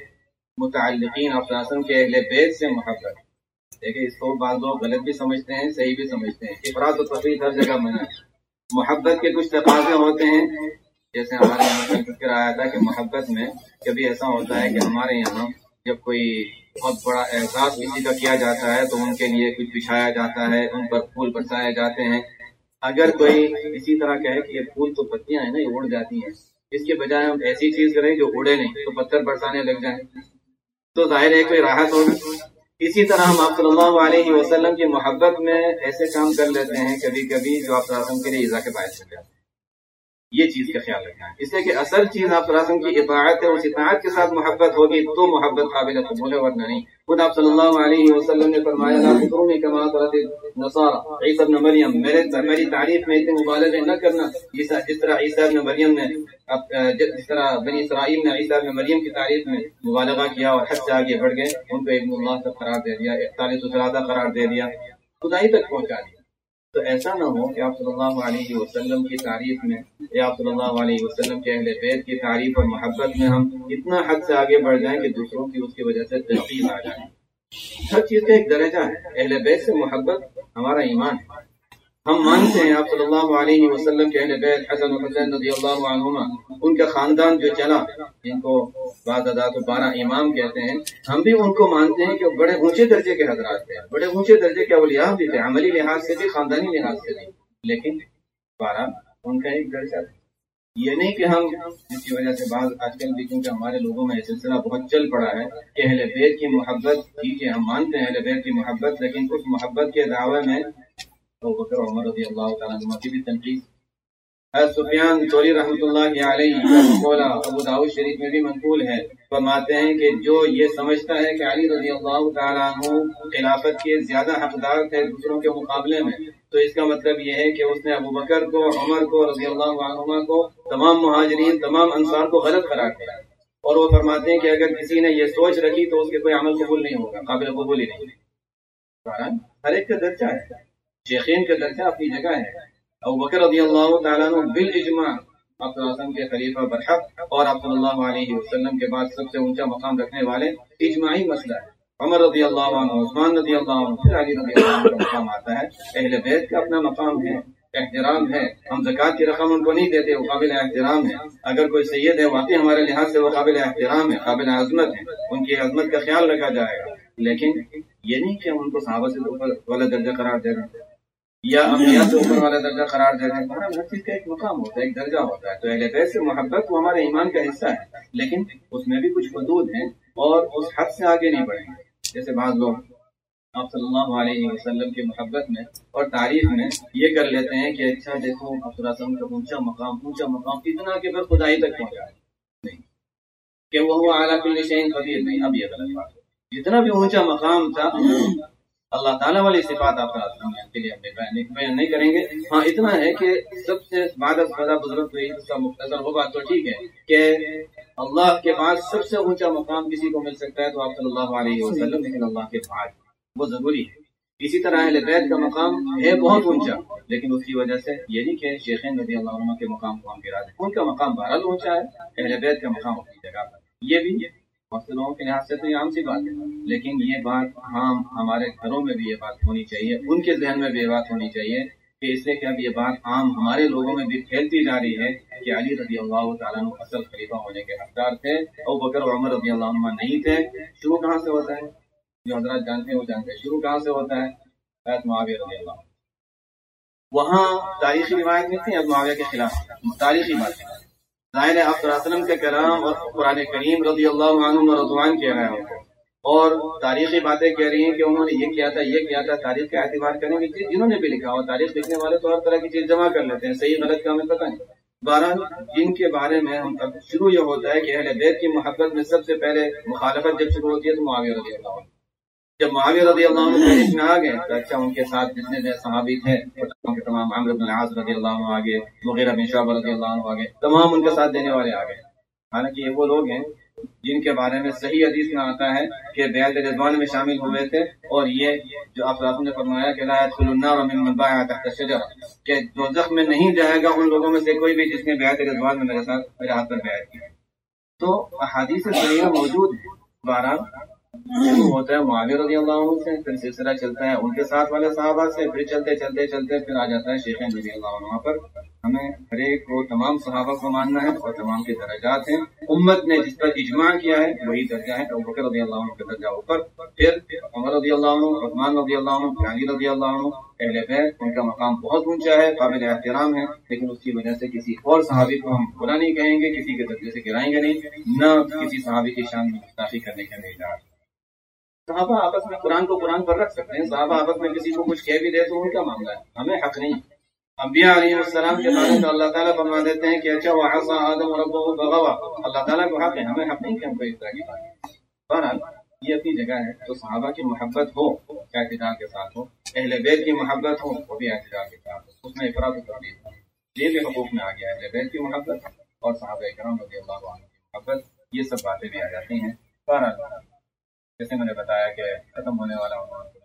متعلقین، آپ صلی اللہ علیہ وسلم کے اہل بیت سے محبت. دیکھیں، اس کو بعض لوگ غلط بھی سمجھتے ہیں، صحیح بھی سمجھتے ہیں. افراط و تفریط ہر جگہ منع ہے. محبت کے کچھ تقاضے ہوتے ہیں، جیسے ہمارے یہاں کا ذکر آیا تھا کہ محبت میں کبھی ایسا ہوتا ہے کہ ہمارے یہاں جب کوئی بہت بڑا احساس کسی کا کیا جاتا ہے تو ان کے لیے کچھ بچھایا جاتا ہے، ان پر پھول برسائے جاتے ہیں. اگر کوئی اسی طرح کہے کہ یہ پھول تو پتیاں ہیں نا، یہ اڑ جاتی ہیں، اس کے بجائے ہم ایسی چیز کریں جو اڑے نہیں، تو پتھر برسانے لگ جائیں تو ظاہر ہے کوئی راحت ہوگی. اسی طرح ہم آپ صلی اللہ علیہ وسلم کی محبت میں ایسے کام کر لیتے ہیں کبھی کبھی جو آپ صلی اللہ علیہ وسلم کے لیے ایذا کے باعث ہو جاتے ہیں. یہ چیز کا خیال رکھنا ہے، اس لیے کہ اصل چیز آپ صلی اللہ علیہ وسلم کی اطاعت ہے. اس اطاعت کے ساتھ محبت ہوگی تو محبت قابل قبول ہے، ورنہ نہیں. خود آپ صلی اللہ علیہ وسلم نے فرمایا لا تطرونی کما طرت النصارى عیسی ابن مریم، میری تعریف میں اتنے مبالغے نہ کرنا جس طرح عیسی ابن مریم نے، جس طرح بنی اسرائیل نے عیسی ابن مریم کی تعریف میں مبالغہ کیا اور حد سے آگے بڑھ گئے، ان کو ابن اللہ تک قرار دے دیا، 41 قرار دے دیا، خدائی تک پہنچا دیا. تو ایسا نہ ہو کہ آپ صلی اللہ علیہ وسلم کی تعریف میں یا آپ صلی اللہ علیہ وسلم کے اہل بیت کی تعریف اور محبت میں ہم اتنا حد سے آگے بڑھ جائیں کہ دوسروں کی اس کی وجہ سے تنقید آ جائے. ہر چیز کا ایک درجہ ہے. اہل بیت سے محبت ہمارا ایمان ہے. ہم مانتے ہیں آپ صلی اللہ علیہ وسلم کے اہل بیت حسن و حسین رضی اللہ عنہما، ان کا خاندان جو چلا، جن کو بعض حضرات 12 امام کہتے ہیں، ہم بھی ان کو مانتے ہیں کہ بڑے اونچے درجے کے حضرات تھے، بڑے اونچے درجے کے اولیاء بھی تھے، عملی لحاظ سے بھی، خاندانی لحاظ سے بھی. لیکن 12 ان کا ایک درجہ تھا. یہ نہیں کہ ہم، جس کی وجہ سے بعض آج کل بھی کیونکہ ہمارے لوگوں میں یہ سلسلہ بہت چل پڑا ہے کہ اہل بیت کی محبت، ٹھیک ہے ہم مانتے ہیں اہل بیت کی محبت، لیکن اس محبت کے دعوے میں ابو بکر عمر رضی اللہ تعالیٰ عنہ کی بھی تنقید. سفیان ثوری رحمۃ اللہ علیہ قولا ابو داؤد شریف میں بھی منقول ہے، فرماتے ہیں کہ جو یہ سمجھتا ہے کہ علی رضی اللہ تعالیٰ عنہ خلافت کے زیادہ حقدار تھے دوسروں کے مقابلے میں، تو اس کا مطلب یہ ہے کہ اس نے ابو بکر کو، عمر کو رضی اللہ عنہما کو، تمام مہاجرین، تمام انصار کو غلط قرار دیا. اور وہ فرماتے ہیں کہ اگر کسی نے یہ سوچ رکھی تو اس کے کوئی عمل قبول نہیں ہوگا، قابل قبول ہی نہیں. ہر ایک کا درجہ ہے، شیخین کا درجہ اپنی جگہ ہے. ابو بکر رضی اللہ تعالیٰ عنہ بالاجماع آپ صلی اللہ علیہ وسلم کے خلیفہ برحق اور آپ صلی اللہ علیہ وسلم کے بعد سب سے اونچا مقام رکھنے والے، اجماعی مسئلہ ہے. عمر رضی اللہ عنہ، عثمان رضی اللہ عنہ، پھر علی رضی اللہ عنہ کا مقام آتا ہے. اہل بیت کا اپنا مقام ہے، احترام ہے. ہم زکوٰۃ کی رقم ان کو نہیں دیتے، وہ قابل احترام ہے. اگر کوئی سید ہے واقعی ہمارے لحاظ سے وہ قابل احترام ہے، قابل عظمت ہے، ان کی عظمت کا خیال رکھا جائے گا. لیکن یہ نہیں کہ ہم ان کو صحابہ سے اوپر والا درجہ قرار دے رہے ہیں یا انبیاء سے اوپر والا درجہ قرار دے رہے ہیں. ہر چیز کا ایک مقام ہوتا ہے، ایک درجہ ہوتا ہے. تو اہل بیت سے محبت وہ ہمارے ایمان کا حصہ ہے، لیکن اس میں بھی کچھ حدود ہیں اور اس حد سے آگے نہیں بڑھیں گے. جیسے بعض لوگ آپ صلی اللہ علیہ وسلم کی محبت میں اور تعریف میں یہ کر لیتے ہیں کہ اچھا دیکھو آپ صلی اللہ علیہ وسلم کا اونچا مقام اتنا کہ پھر خدائی تک پہنچا ہے، نہیں کہ وہ اعلیٰ کل شیء قدیر، نہیں. اب یہ غلط بات ہے. جتنا بھی اونچا مقام تھا اللہ تعالیٰ والی صفات آپ کے لیے بیان نہیں کریں گے. ہاں اتنا ہے کہ سب سے بعد بزرگ ہوئی اس کا مختصر وہ بات تو ٹھیک ہے کہ اللہ کے بعد سب سے اونچا مقام کسی کو مل سکتا ہے تو آپ صلی اللہ علیہ وسلم، لیکن اللہ کے بعد وہ ضروری ہے. اسی طرح اہل بیت کا مقام ہے بہت اونچا، لیکن اس کی وجہ سے یہ نہیں کہ شیخین رضی اللہ عنہ کے مقام کو ہم گرا دیں. ان کا مقام بہرحال اونچا ہے، اہل بیت کا مقام اپنی جگہ پر. یہ بھی بہت سے لوگوں کے لحاظ سے تو یہ عام سی بات ہے، لیکن یہ بات ہمارے گھروں میں بھی یہ بات ہونی چاہیے، ان کے ذہن میں بھی یہ بات ہونی چاہیے کہ اس سے کہ اب یہ بات عام ہمارے لوگوں میں بھی پھیلتی جا رہی ہے کہ علی رضی اللہ تعالیٰ عنہ اصل خلیفہ ہونے کے حقدار تھے، ابوبکر اور عمر رضی اللہ عنہ نہیں تھے. شروع کہاں سے ہوتا ہے؟ جو حضرات جانتے ہیں وہ جانتے ہیں. شروع کہاں سے ہوتا ہے؟ حضرت معاویہ رضی اللہ عنہ. وہاں تاریخی روایت نہیں تھی اب معاویہ کے خلاف، تاریخی بات ہے. ظاہر ہے آپ صلی اللہ علیہ وسلم کے کلام اور قرآن کریم رضی اللہ عنہ رضوان کہہ رہے ہیں اور تاریخی باتیں کہہ رہی ہیں کہ انہوں نے یہ کیا تھا. تاریخ کا اعتبار کریں گے جنہوں نے بھی لکھا ہو. تاریخ لکھنے والے تو ہر طرح کی چیز جمع کر لیتے ہیں، صحیح غلط کا ہمیں پتہ نہیں. بہرحال جن کے بارے میں ہم شروع یہ ہوتا ہے کہ اہل بیت کی محبت میں سب سے پہلے مخالفت جب شروع ہوتی ہے تو معاویہ رضی اللہ عنہ. جب معاویہ رضی اللہ عنہ تاریخ میں آ گئے تو اچھا ان کے ساتھ جتنے صحابی تھے تمام عمرو بن العاص رضی اللہ عنہ آگے، مغیرہ بن شعبہ رضی اللہ عنہ آگے، تمام ان کا ساتھ دینے والے آگے. حالانکہ یہ وہ لوگ ہیں جن کے بارے میں صحیح حدیث میں آتا ہے کہ بیعت رضوان میں شامل ہوئے تھے. اور یہ جو آپ نے فرمایا کہ لا يدخل النار من بايع تحت الشجرة، کہ دوزخ میں نہیں جائے گا ان لوگوں میں سے کوئی بھی جس نے بیعت رضوان میں میرے ہاتھ پر بیعت کی. تو احادیث صحیحہ موجود ہیں. بہرحال ہوتا ہے معاویہ رضی اللہ عنہ سے، پھر سلسلہ چلتا ہے ان کے ساتھ والے صحابہ سے، پھر چلتے پھر آ جاتا ہے شیخین رضی اللہ عنہ پر. ہمیں ہر ایک کو تمام صحابہ کو ماننا ہے اور تمام کے درجات ہیں. امت نے جس پر اجماع کیا ہے وہی درجہ ہے. ابوبکر رضی اللہ عنہ کا درجہ اوپر، پھر عمر رضی اللہ عنہ، عثمان رضی اللہ عنہ، علی رضی اللہ عنہ. اہل بیت ان کا مقام بہت اونچا ہے، قابل احترام ہے، لیکن اس کی وجہ سے کسی اور صحابی کو ہم برا نہیں کہیں گے، کسی کے درجے سے گرائیں گے نہیں، نہ کسی صحابی کی شان میں گستاخی کرنے کے لیے جا. صحابہ آپس میں قرآن کو قرآن پر رکھ سکتے ہیں، صحابہ آپس میں کسی کو کچھ کہہ بھی دے تو ان کا معاملہ ہے، ہمیں حق نہیں. انبیاء علیہ السلام کے بارے میں اللہ تعالیٰ فرما دیتے ہیں کہ اچھا وعصى آدم ربه فغوى، اللہ تعالیٰ کو حق ہے، ہمیں حق نہیں کہ ہم کو اس طرح کی بات. بہرحال یہ اپنی جگہ ہے. تو صحابہ کی محبت ہو اعتدال کے ساتھ ہو، اہل بیت کی محبت ہو وہ بھی اعتدال کے ساتھ ہو، اس میں افراط و تفریط ہو. یہ بھی حقوق میں آ گیا، اہل بیت کی محبت اور صحابہ کرام رضی اللہ عنہ کی محبت، یہ سب باتیں بھی آ جاتی ہیں. بہرحال جیسے میں نے بتایا کہ ختم ہونے والا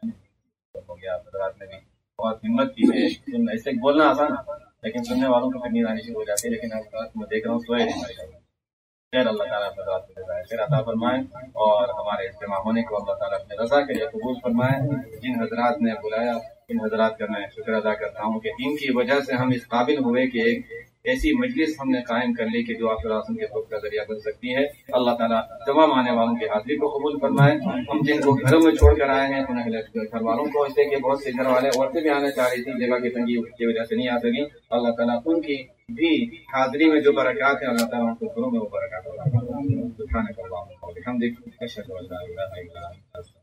ہو گیا، حضرات نے بھی بہت ہمت کی ہے. ایسے بولنا آسان ہے لیکن سننے والوں کو نیند آنی شروع ہو جاتی ہے. لیکن میں دیکھ رہا ہوں سوئے نہیں. خیر اللہ تعالیٰ حضرات کو خیر عطا فرمائے اور ہمارے اجتماع ہونے کو اللہ تعالیٰ اپنے رضا کے لیے قبول فرمائے. جن حضرات نے بلایا ان حضرات کا میں شکر ادا کرتا ہوں کہ ان کی وجہ سے ہم اس قابل ہوئے کہ ایک ایسی مجلس ہم نے قائم کر لی کہ جو آپ کے خود کا ذریعہ بن سکتی ہے. اللہ تعالیٰ تمام آنے والوں کی حاضری کو قبول فرمائے. ہم جن کو گھروں میں چھوڑ کر آئے ہیں انہیں گھر والوں کو، اس لیے کہ بہت سے گھر والے عورتیں بھی آنا چاہ رہی تھی، جگہ کی تنگی کی وجہ سے نہیں آ سکی. اللہ تعالیٰ ان کی بھی حاضری میں جو برکات ہیں اللہ تعالیٰ ان کو گھروں میں وہ برکات.